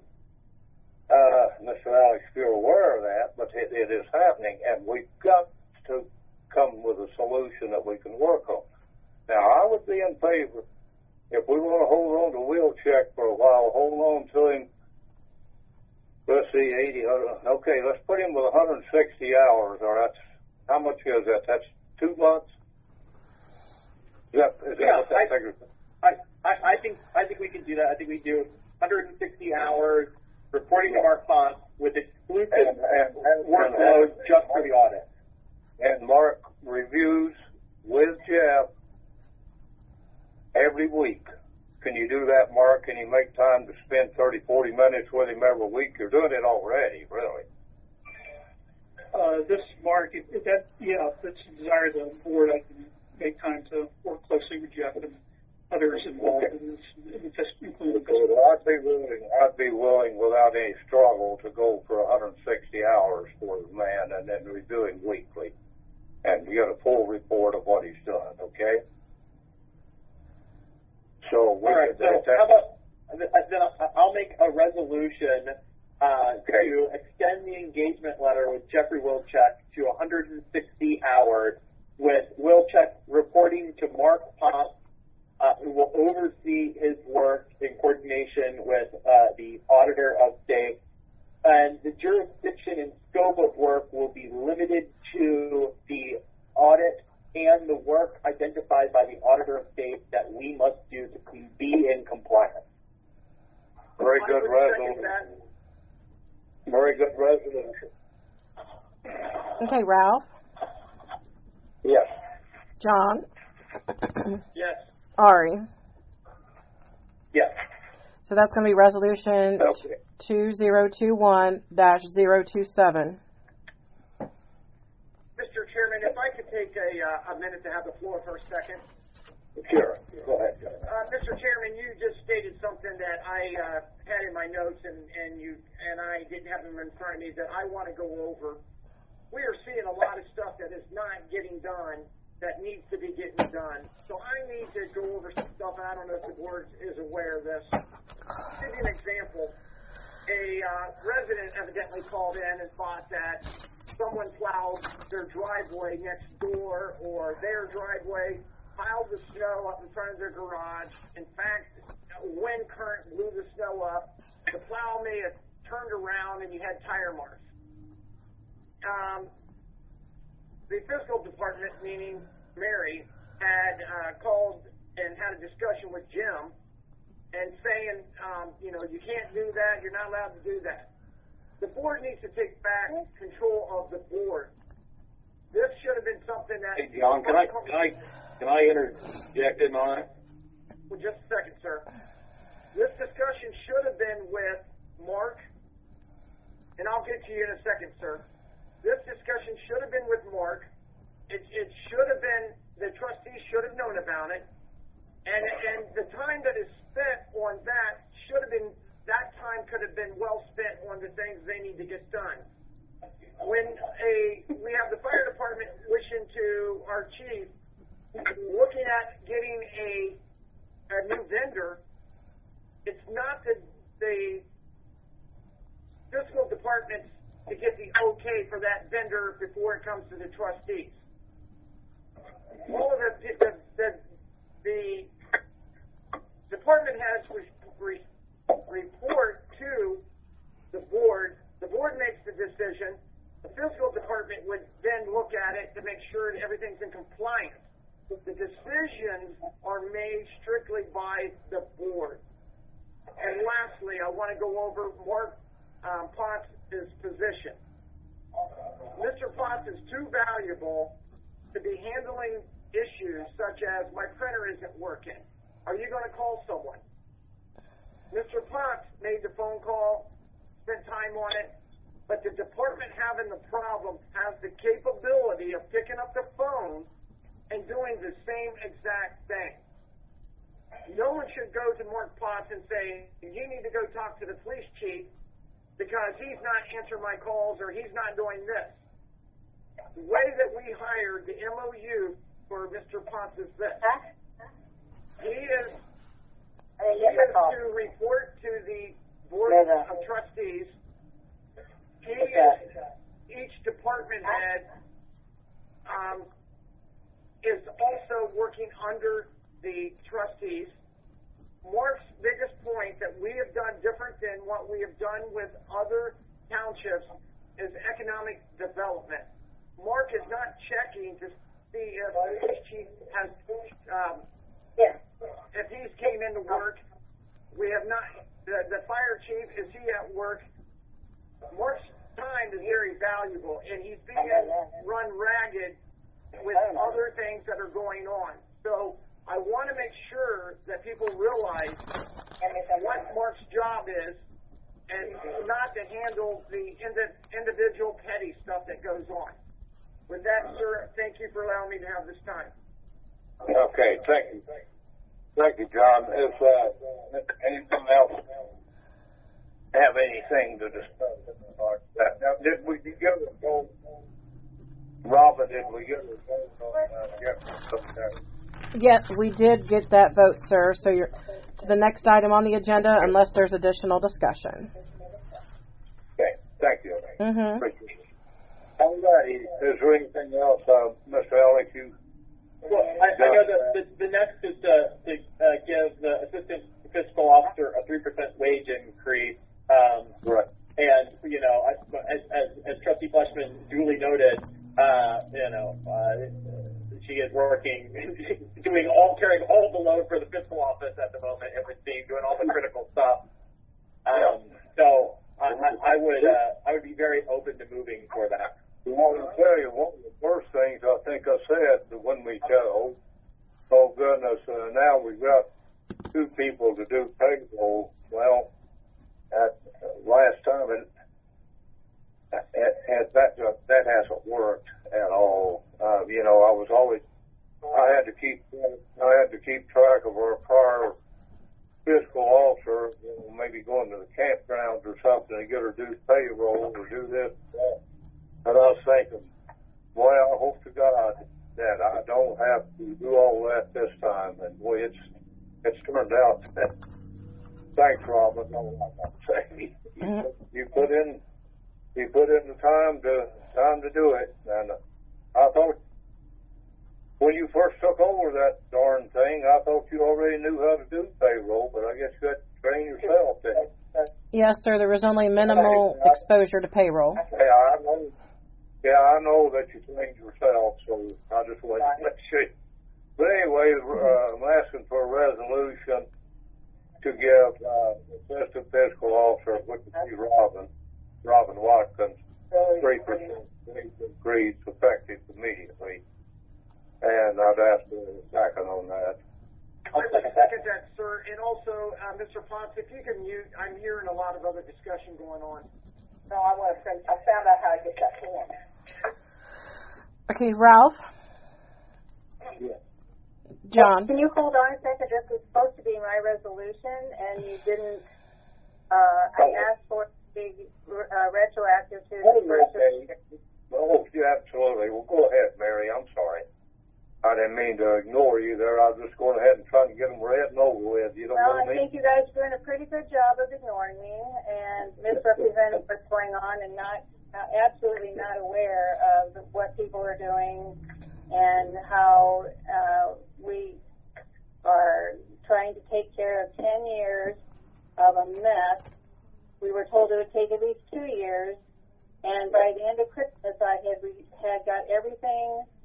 uh, Mister Alex, if you're aware of that, but it, it is happening, and we've got to come with a solution that we can work on. Now, I would be in favor, if we want to hold on to Wilczek for a while, hold on to him. Let's see, eighty. Okay, let's put him with one hundred sixty hours. Or that's how much is that? That's two months. Is that, is that yeah, what that I, figure? I, I, I think I think we can do that. I think we do one hundred sixty hours reporting to Mark Ponce with exclusive and, and, and, workload and, just for the audit. And Mark reviews with Jeff every week. Can you do that, Mark? Can you make time to spend thirty, forty minutes with him every week? You're doing it already, really. Uh, this Mark, if, if that, yeah, if it's the desire of the board, I can make time to work closely with Jeff and others involved okay. in this, in this including this. I'd be willing, I'd be willing without any struggle to go for one hundred sixty hours for the man and then review him weekly and get a full report of what he's done, okay? So we All right, could, so that, how about, then I'll make a resolution uh, okay. to extend the engagement letter with Jeffrey Wilczek to one hundred sixty hours, with Wilczek reporting to Mark Ponce, uh, who will oversee his work in coordination with uh, the Auditor of State. And the jurisdiction and scope of work will be limited to the audit and the work identified by the Auditor of State that we must do to be in compliance. Very good resolution. Very good resolution. Okay, Ralph? Yes. John? Yes. Ari? Yes. So that's going to be resolution Okay. two zero two one dash zero two seven. Mister Chairman, if I could take a, uh, a minute to have the floor for a second. Sure. Go ahead. Uh, Mister Chairman, you just stated something that I uh, had in my notes, and, and you and I didn't have them in front of me that I want to go over. We are seeing a lot of stuff that is not getting done that needs to be getting done. So I need to go over some stuff, and I don't know if the board is aware of this. I'll give you an example. A uh, resident evidently called in and thought that someone plowed their driveway next door or their driveway, piled the snow up in front of their garage. In fact, a wind current blew the snow up. The plow may have turned around and you had tire marks. Um, the fiscal department, meaning Mary, had uh, called and had a discussion with Jim and saying, um, you know, you can't do that, you're not allowed to do that. The board needs to take back control of the board. This should have been something that... Hey, John, can I, can I, can I interject in on it? Well, just a second, sir. This discussion should have been with Mark, and I'll get to you in a second, sir. This discussion should have been with Mark. It, it should have been, the trustees should have known about it. And, and the time that is spent on that should have been, that time could have been well spent on the things they need to get done. When a, we have the fire department wishing to our chief, looking at getting a, a new vendor, it's not the, the fiscal department to get the okay for that vendor before it comes to the trustees. All of the, the, the, the department heads re, re, report compliance. The decisions are made strictly by the board. And lastly, I want to go over Mark um, Potts' position. Mister Potts is too valuable to be handling issues such as my printer isn't working. Are you going to call someone? Mister Potts made the phone call, spent time on it, but the department having the problem has the capability of picking up the phone and doing the same exact thing. No one should go to Mark Potts and say, you need to go talk to the police chief because he's not answering my calls or he's not doing this. The way that we hired the M O U for Mister Potts is this. He is, he is to report to the board of trustees. He is, each department head um, is also working under the trustees. Mark's biggest point that we have done different than what we have done with other townships is economic development. Mark is not checking to see if the police chief has, um, yeah. if he's came into work. We have not, the, the fire chief, is he at work? Mark's time is very valuable, and he's being run ragged with other things that are going on. So I want to make sure that people realize what Mark's job is and not to handle the indi- individual petty stuff that goes on. With that, sir, thank you for allowing me to have this time. Okay, thank you. Thank you, John. If uh, anything else have anything to discuss about that? Now, did we give a vote? Robin, did we give a vote on uh, Jefferson? Yes, we did get that vote, sir. So you're to the next item on the agenda, unless there's additional discussion. Okay, thank you. Mm-hmm. Appreciate it. All righty. Is there anything else, uh, Mister Ellick, you? Well, I, I know that the, the next is to, to uh, give the assistant fiscal officer a three percent wage increase. Um, right. And, you know, as, as, as Trustee Fleshman duly noted, uh, you know, uh, she is working, doing all, carrying all the load for the fiscal office at the moment, it would seem, doing all the critical stuff. Um, so I, I would, uh, I would be very open to moving for that. Well, I'll tell you, one of the first things I think I said when we tell, oh goodness, uh, now we've got two people to do payroll. Well, at uh, last time, it, at, at that uh, that hasn't worked at all. Uh, you know, I was always, I had to keep, I had to keep track of our prior fiscal officer, you know, maybe going to the campgrounds or something to get her do payroll or do this and that. And I was thinking, boy, I hope to God that I don't have to do all that this time. And boy, it's it's turned out that. Thanks, Robin. No, I'm not saying you, you put in you put in the time to time to do it. And I thought when you first took over that darn thing, I thought you already knew how to do payroll, but I guess you had to train yourself then. Yes, sir. There was only minimal I, exposure to payroll. Yeah, I know. Yeah, I know that you trained yourself, so I just wanted to make sure. But anyway, uh, I'm asking for a resolution to give uh, Assistant Fiscal Officer, which would be Robin, Robin Watkins, three percent increase effective immediately. And I'd ask for a second on that. I would second that, sir. And also, uh, Mister Potts, if you can mute, I'm hearing a lot of other discussion going on. No, I want to send, I found out how to get that form. Okay, Ralph? Yeah. John? Can you hold on a second? This was supposed to be my resolution, and you didn't, uh, I asked for it to be uh, retroactive to the first of the year. Oh, yeah, absolutely. Well, go ahead, Mary. I'm sorry. I didn't mean to ignore you there. I was just going ahead and trying to get them read and over with. You know well, what I mean? I think you guys are doing a pretty good job of ignoring me and misrepresenting what's going on and not, uh, absolutely not aware of what people are doing and how uh, we are trying to take care of ten years of a mess. We were told it would take at least two years, and by the end of Christmas, I had, we had got everything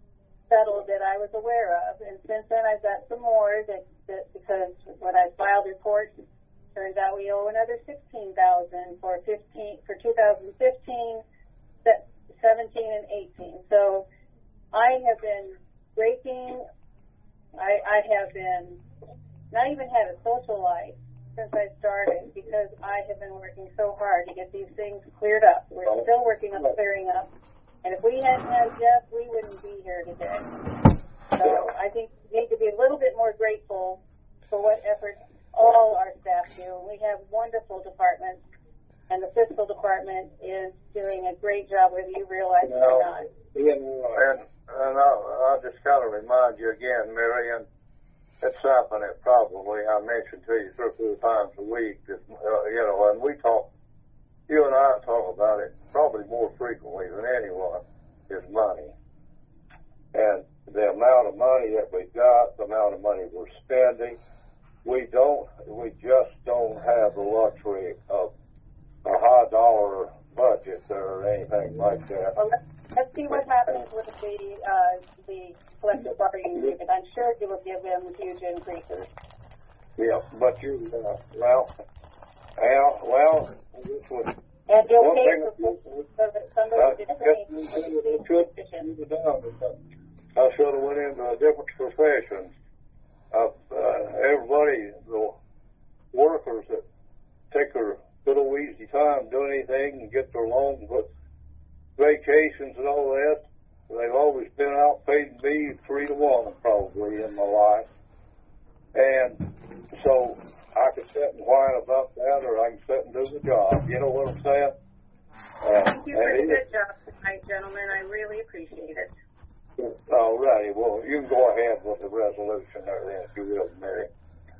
settled that I was aware of. And since then, I've got some more that, that because when I filed reports, turns out we owe another sixteen thousand for fifteen for two thousand fifteen, seventeen, and eighteen. So I have been breaking. I, I have been not even had a social life since I started because I have been working so hard to get these things cleared up. We're still working on clearing up. And if we hadn't had Jeff, we wouldn't be here today. So I think we need to be a little bit more grateful for what efforts all our staff do. We have wonderful departments, and the fiscal department is doing a great job, whether you realize it or not. You know, and and I'll, I'll just kind of remind you again, Mary, and it's something that probably I mentioned to you three or four times a week. That, uh, you know, and we talk, you and I talk about it probably more frequently than anyone, is money. And the amount of money that we got, the amount of money we're spending, we don't, we just don't have the luxury of a high dollar budget or anything like that. Well, let's, let's see what happens with the uh, the collective bargaining agreement. I'm sure you will give them huge increases. Yeah, but you, uh, well, well, well, this was. And you'll one pay thing for so that somebody I can guess train. we should have done. I should have went into a different profession. Uh, uh, everybody, the workers that take their good old easy time, do anything, and get their loans, but vacations and all that, they've always been outpaid me three to one probably in my life. And so I can sit and whine about that, or I can sit and do the job. You know what I'm saying? Uh, Thank you for the good job tonight, gentlemen. I really appreciate it. All righty. Well, you can go ahead with the resolution there then, if you will, Mary.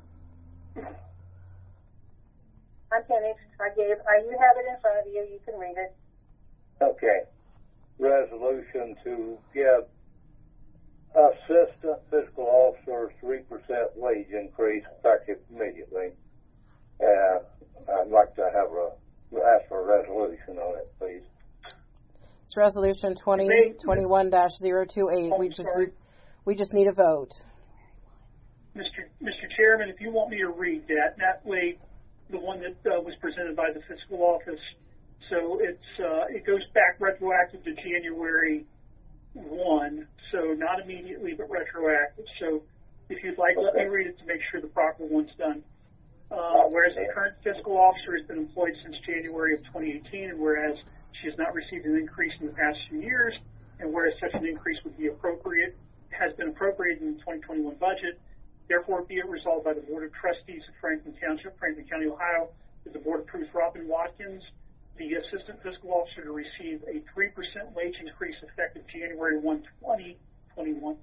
I'm finished. I gave. I, you have it in front of you. You can read it. Okay. Resolution to give assistant fiscal officer three percent wage increase effective immediately. Uh, I'd like to have a ask for a resolution on it, please. It's resolution twenty twenty-one dash zero two eight. We just we, we just need a vote. Mister Mister Chairman, if you want me to read that, that way, the one that uh, was presented by the fiscal office. So it's uh, it goes back retroactive to January one, so not immediately, but retroactive. So if you'd like, let me read it to make sure the proper one's done. Uh, whereas the current fiscal officer has been employed since January of twenty eighteen, and whereas she has not received an increase in the past few years, and whereas such an increase would be appropriate, has been appropriated in the twenty twenty-one budget, therefore be it resolved by the Board of Trustees of Franklin Township, Franklin County, Ohio, that the Board approves Robin Watkins, the Assistant Fiscal Officer, to receive a three percent wage increase effective January first, twenty twenty-one.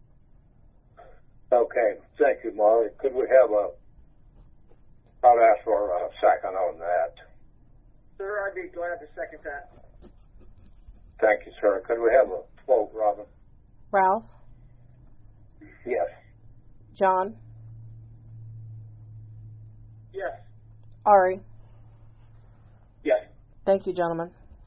Okay. Thank you, Molly. Could we have a, I'll ask for a second on that. Sir, I'd be glad to second that. Thank you, sir. Could we have a vote, Robin? Ralph? Yes. John? Yes. Ari? Yes. Thank you, gentlemen.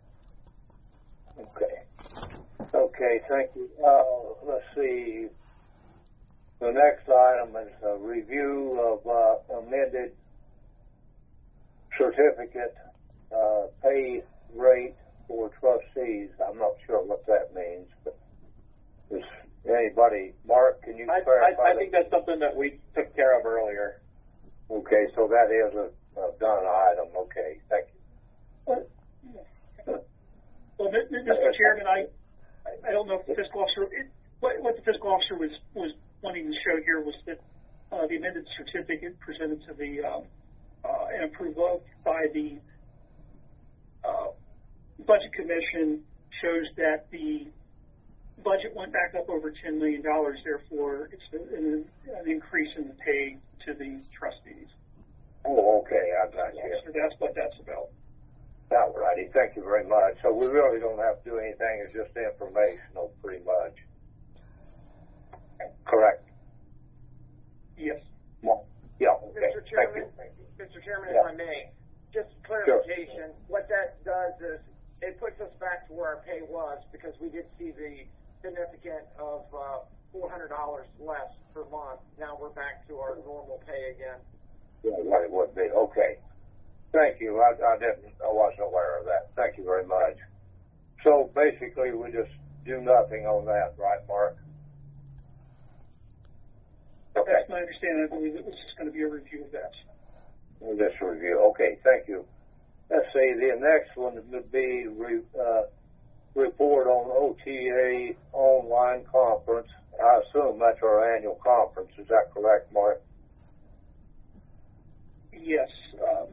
Okay. Okay, thank you. Uh, let's see. The next item is a review of uh, amended certificate uh, pay rate for trustees. I'm not sure what that means, but is anybody, Mark, can you I, clarify? I, I think that's something that we took care of earlier. Okay, so that is a, a done item. Okay, thank you. Well, Mister Chairman, I I don't know if the fiscal officer, it, what, what the fiscal officer was, was wanting to show here was that uh, the amended certificate presented to the um, uh, and approved of by the uh, Budget Commission shows that the budget went back up over ten million dollars. Therefore, it's an, an increase in the pay to the trustees. Oh, okay, I got you. So that's what that's about. All righty, thank you very much. So we really don't have to do anything, it's just informational, pretty much. Correct? Yes. Yeah, okay. Mister Chairman, Thank you. Mister Chairman, Yeah. if I may, just clarification, what that does is it puts us back to where our pay was because we did see the significant of uh, four hundred dollars less per month. Now we're back to our normal pay again. Yeah, what it would be. Okay. Thank you. I, I didn't, I wasn't aware of that. Thank you very much. So basically, we just do nothing on that, right, Mark? Okay. That's my understanding. I believe it was just going to be a review of that. This review. Okay, thank you. Let's see, the next one would be re, uh, report on O T A online conference. I assume that's our annual conference. Is that correct, Mark? Yes. Um,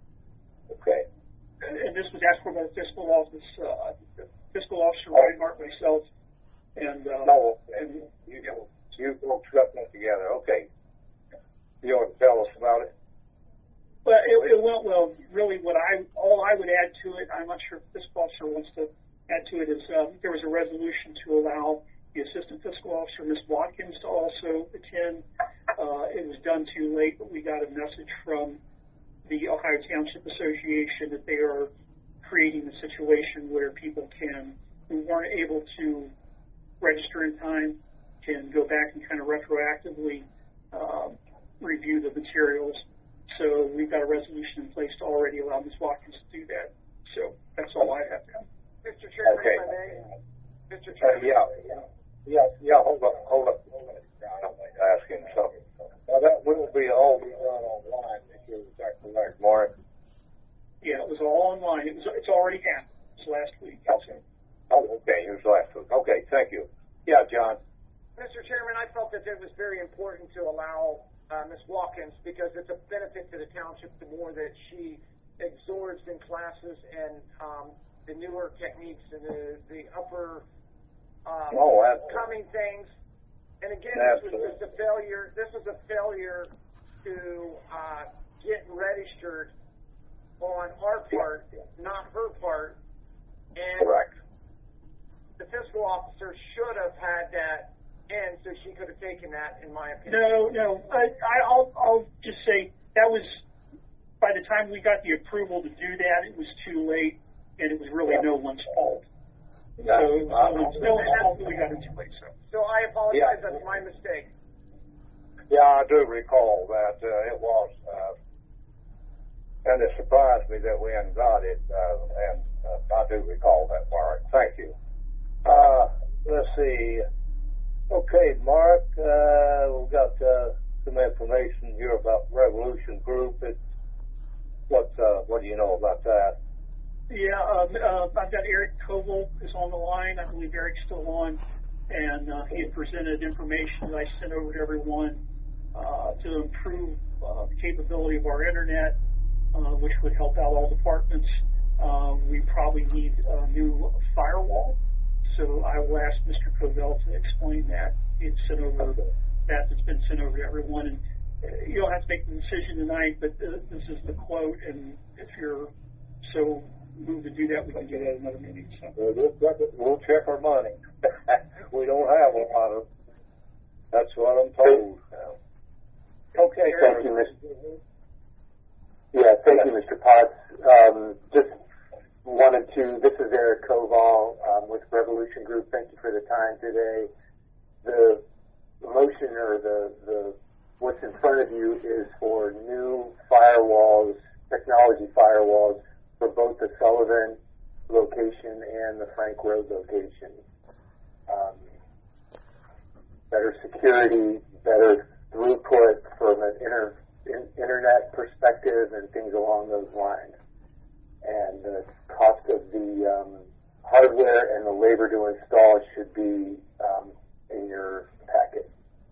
okay. And this was asked for by the fiscal office, uh, fiscal officer, Ryan Hart, myself, and uh, no, and you you folks got that together. Okay. You want to tell us about it? Well, it, it went well. Really, what I all I would add to it, I'm not sure if this officer wants to add to it, is um, there was a resolution to allow the assistant fiscal officer, Miz Watkins, to also attend. Uh, it was done too late, but we got a message from the Ohio Township Association that they are creating a situation where people can, who weren't able to register in time, can go back and kind of retroactively uh, review the materials. So we've got a resolution in place to already allow Miz Watkins to do that. So that's all I have now. Mister Chairman, okay. if I may. Mister Uh, Chairman. yeah, yeah, yeah. Hold up, hold up. I'm asking something. Now that will be all be done online. Is that correct, Mark? Yeah, it was all online. It was. It's already happened. It's last week. Okay. Oh, okay. It was last week. Okay, thank you. Yeah, John. Mister Chairman, I felt that it was very important to allow uh, Miz Watkins because it's a benefit to the township the more that she absorbs in classes and um, the newer techniques and the, the upper um, oh, coming things. And again, absolutely. this was just a failure. This was a failure to uh, get registered on our part, not her part. And correct. The fiscal officer should have had that in, so she could have taken that, in my opinion. No, no. I, I'll, I'll just say that was, by the time we got the approval to do that, it was too late, and it was really yeah. no one's fault. Yeah. So it was uh, no, one's, no one's fault that we got it too late. So, so I apologize. Yeah. That's my mistake. Yeah, I do recall that uh, it was, uh, and it surprised me that we hadn't got it, uh, and uh, I do recall that, Mark. Thank you. Uh, let's see. Okay, Mark, uh, we've got uh, some information here about Revolution Group. It's, what, uh, what do you know about that? Yeah, um, uh, I've got Eric Koval is on the line. I believe Eric's still on, and uh, he had presented information that I sent over to everyone uh, to improve uh, the capability of our internet, uh, which would help out all departments. Uh, we probably need a new firewall. So I will ask Mister Covell to explain that. It's sent over that that's been sent over to everyone, and you don't have to make the decision tonight. But uh, this is the quote, and if you're so moved to do that, we can do that at another meeting. So we'll, we'll check our money. We don't have a lot of. That's what I'm told. Okay, thank you, Mister Yeah, thank you, Mister Potts. Um, just. Wanted to, this is Eric Koval um, with Revolution Group. Thank you for the time today. The motion or the, the what's in front of you is for new firewalls, technology firewalls for both the Sullivan location and the Frank Road location. Um, better security, better throughput from an inter, in, internet perspective and things along those lines. And the cost of the um, hardware and the labor to install should be um, in your packet.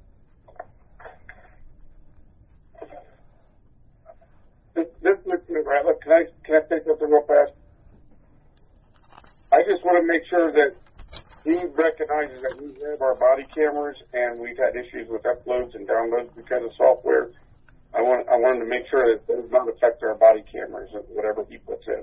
This, this, Mister Ratliff, can I can I say something real fast? I just want to make sure that he recognizes that we have our body cameras and we've had issues with uploads and downloads because of software. I want I wanted to make sure that it does not affect our body cameras, whatever he puts in.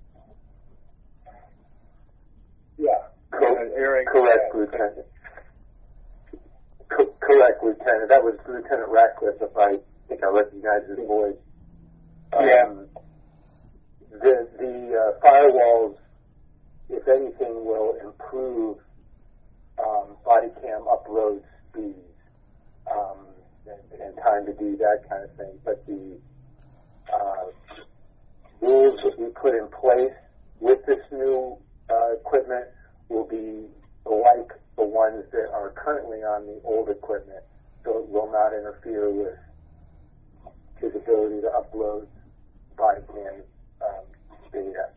Yeah. Co- Eric, correct, yeah. Lieutenant. Co- correct, Lieutenant. That was Lieutenant Ratcliffe, if I think I recognize his voice. Yeah. Um, the the uh, firewalls, if anything, will improve um, body cam upload speeds um, and, and time to do that kind of thing. But the uh, rules that we put in place with this new uh, equipment will be like the ones that are currently on the old equipment, so it will not interfere with his ability to upload body cam um, data.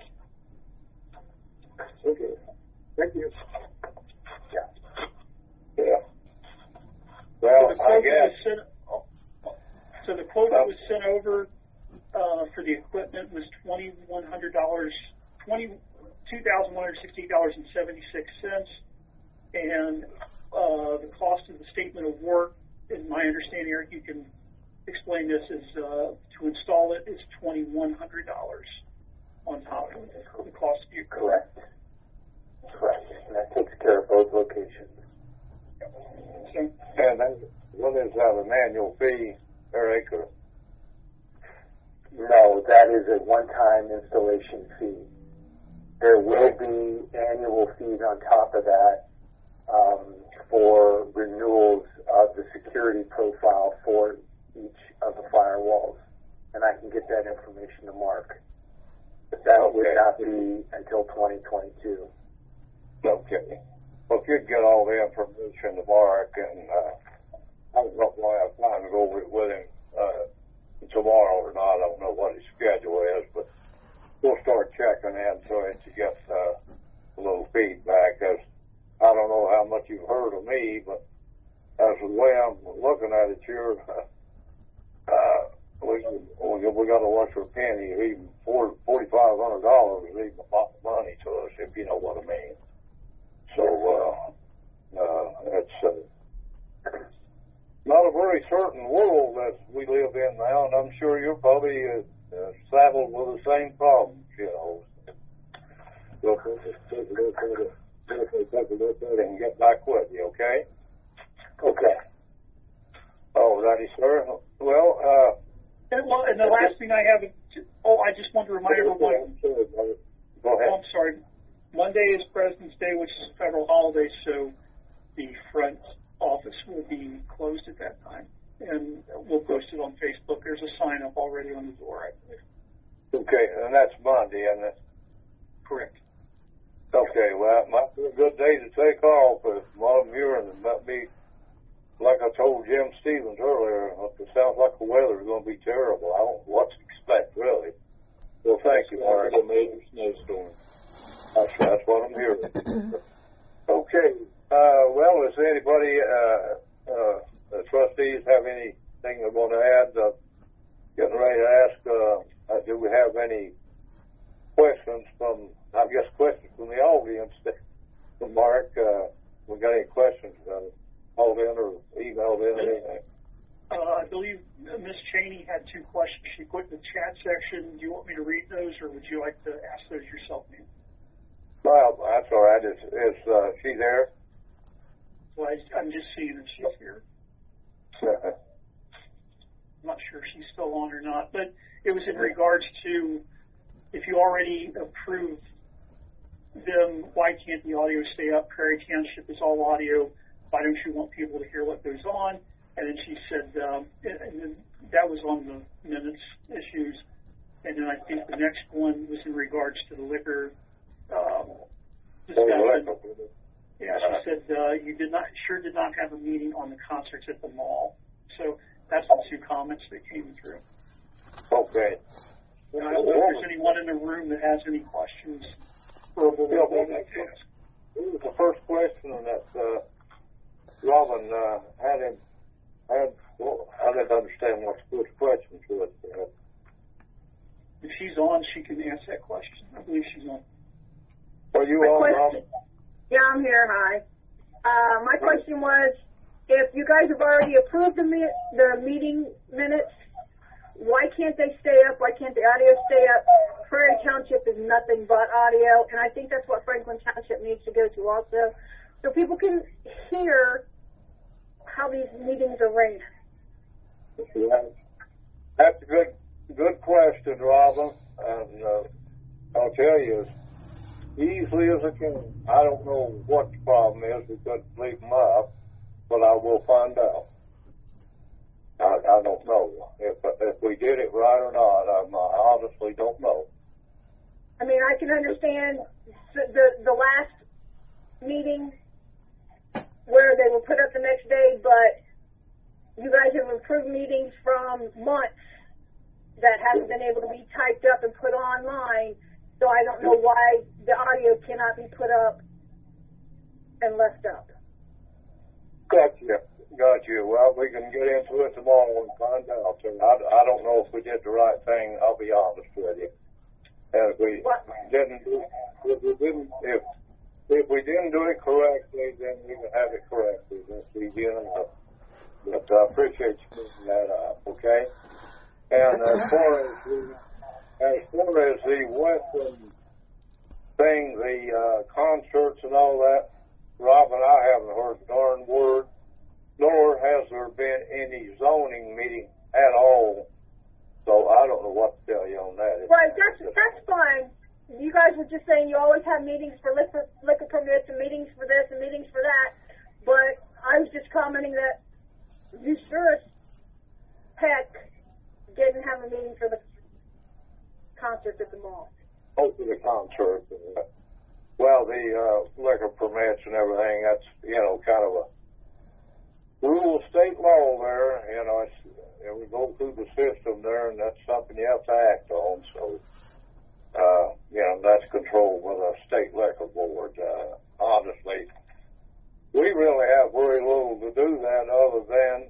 Okay. Thank you. Yeah. Yeah. Well, so I guess. Sent, so the quote that was sent over uh, for the equipment was twenty one hundred dollars, twenty two thousand one hundred sixty dollars and seventy six cents, and uh, the cost of the statement of work, in my understanding, Eric, you can explain this, is uh, to install it is twenty one hundred dollars on top of the cost of the equipment. Correct. Correct. And that takes care of both locations. So, And then, what is that, an annual fee per acre? No, that is a one-time installation fee. There will be annual fees on top of that um, for renewals of the security profile for each of the firewalls. And I can get that information to Mark. But that Okay. would not be until twenty twenty-two. Okay. Well, if you'd get all the information to Mark, and uh, I don't know if I'll have time to go over it with him uh, tomorrow or not. I don't know what his schedule is, but we'll start checking in so that you get uh, a little feedback. As I don't know how much you've heard of me, but as the way I'm looking at it, you're uh, uh, we we, we got to watch our penny. Even forty five hundred dollars is even a lot of money to us, if you know what I mean. So uh, uh, it's uh, not a very certain world that we live in now, and I'm sure you're probably uh, uh, saddled with the same problems, you know. We'll take a look at it, take a look at it and get back with you, okay? Okay. Oh, righty, sir. Well, uh, and, well, and the last thing I have, is, oh, I just want to remind everyone. Go ahead. Oh, I'm sorry. Monday is President's Day, which is a federal holiday, so the front office will be closed at that time. And we'll post it on Facebook. There's a sign up already on the door, I believe. Okay, and that's Monday, isn't it? Correct. Okay, well, that might be a good day to take off, but a lot of them here, and it might be, like I told Jim Stevens earlier, it sounds like the weather is going to be terrible. I don't know what to expect, really. Well, thank you, Mark. A major snowstorm. That's, that's what I'm hearing. Okay, uh, well, does anybody, uh, uh, the trustees have anything they want to add? Uh, getting ready to ask, uh, uh, do we have any questions from, I guess, questions from the audience? From Mark, uh, we got any questions? Uh, called in or emailed in or anything? Uh, I believe Miz Cheney had two questions she put in the chat section. Do you want me to read those, or would you like to ask those yourself, ma'am? Well, that's all right. Is, is uh, she there? Well, I, I'm just seeing if she's here. I'm not sure if she's still on or not, but it was in regards to if you already approved them, why can't the audio stay up? Prairie Township is all audio. Why don't you want people to hear what goes on? And then she said, um, and, and then that was on the minutes issues. And then I think the next one was in regards to the liquor um, discussion. Yeah, she said uh, you did not, sure did not have a meeting on the concerts at the mall. So that's the two comments that came through. Okay. And I don't know if there's anyone in the room that has any questions. Verbal yeah, well, like to ask. It was the first question that uh, Robin uh, had him. Had, well, I didn't understand what the first question was. Uh, if she's on, she can answer that question. I believe she's on. Are you my on, question, Robin? Yeah, I'm here. Hi. Uh, my question was, if you guys have already approved the, mi- the meeting minutes, why can't they stay up? Why can't the audio stay up? Prairie Township is nothing but audio, and I think that's what Franklin Township needs to go to also, so people can hear how these meetings are ran. Yeah. That's a good, good question, Robin. And uh, I'll tell you, easily as I can. I don't know what the problem is. We couldn't leave them up, but I will find out. I, I don't know if if we did it right or not. I'm, I honestly don't know. I mean, I can understand the, the the last meeting where they were put up the next day, but you guys have approved meetings from months that haven't been able to be typed up and put online, so I don't know why the audio cannot be put up and left up. Gotcha. Gotcha. Well, we can get into it tomorrow and find out. So I, I don't know if we did the right thing. I'll be honest with you. And if we what? didn't do, if we didn't, if if we didn't do it correctly, then we can have it corrected. That's easy enough. But I appreciate you bringing that up. Okay. And as far as the as far as the Western thing, the uh, concerts and all that, Rob and I haven't heard a darn word. Nor has there been any zoning meeting at all. So I don't know what to tell you on that. Right, that's that's fine. You guys were just saying you always have meetings for liquor, liquor permits and meetings for this and meetings for that. But I was just commenting that you sure as heck didn't have a meeting for the concert at the mall. Oh, for the concert. Well, the uh, liquor permits and everything, that's, you know, kind of a rule of state law there. You know, it's, you know, we go through the system there, and that's something you have to act on. So, uh, you know, that's controlled by the state liquor board. Uh, honestly, we really have very little to do that other than,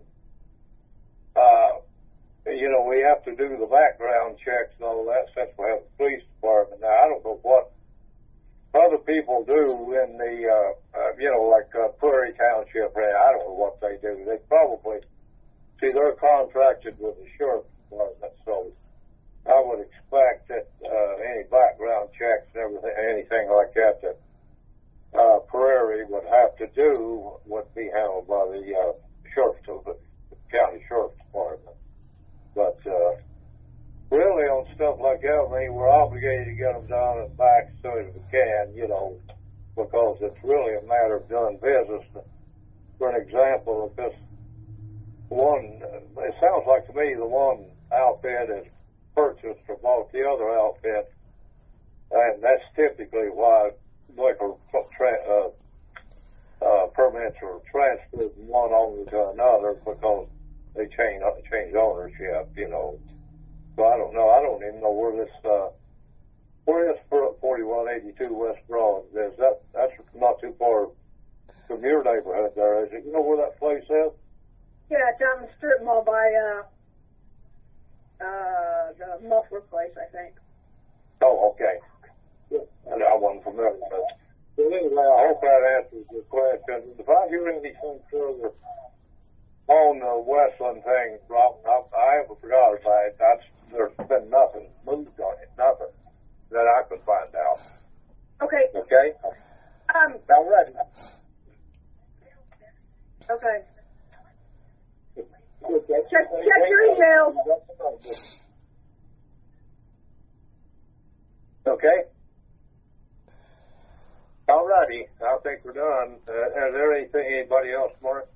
uh, you know, we have to do the background checks and all that since we have the police department. Now, I don't know what other people do in the, uh, uh, you know, like uh, Prairie Township. I don't know what they do. They probably, see, they're contracted with the sheriff's department, so I would expect that uh, any background checks and everything, anything like that that uh, Prairie would have to do would be handled by the uh, sheriff's, the county sheriff's department. But uh, really, on stuff like that, I mean, we're obligated to get them done and back as soon as we can, you know, because it's really a matter of doing business. For an example of this one, it sounds like to me the one outfit is purchased or bought the other outfit, and that's typically why liquor tra- uh, uh, permits are transferred from one owner to another, because they change, change ownership, you know. So I don't know. I don't even know where this, uh, where is forty-one eighty-two West Broad is. That, that's not too far from your neighborhood there, is it? You know where that place is? Yeah, it's out in the strip mall by, uh, uh, the muffler place, I think. Oh, okay. Yeah. And I wasn't familiar with that. But anyway, I hope that answers your question. If I hear anything further on the Westland thing, Rob, I, I haven't forgot about it. That's, there's been nothing moved on it, nothing that I could find out. Okay. Okay? Um. All right. Okay. Check, check your email. Okay. All righty. I think we're done. Uh, is there anything, anybody else, Mark?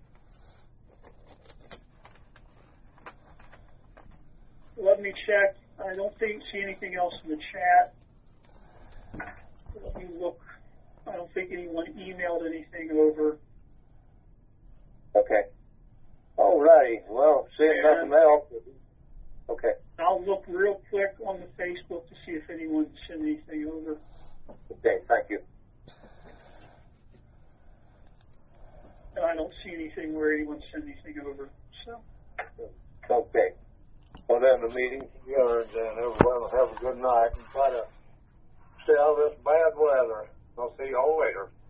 Let me check. I don't think see anything else in the chat. Let me look. I don't think anyone emailed anything over. Okay. All righty. Well, seeing And nothing else. Okay. I'll look real quick on the Facebook to see if anyone sent anything over. Okay. Thank you. And I don't see anything where anyone sent anything over. So. Okay. Well, then the meeting's adjourned, and everyone will have a good night and try to stay out of this bad weather. I'll see y'all later.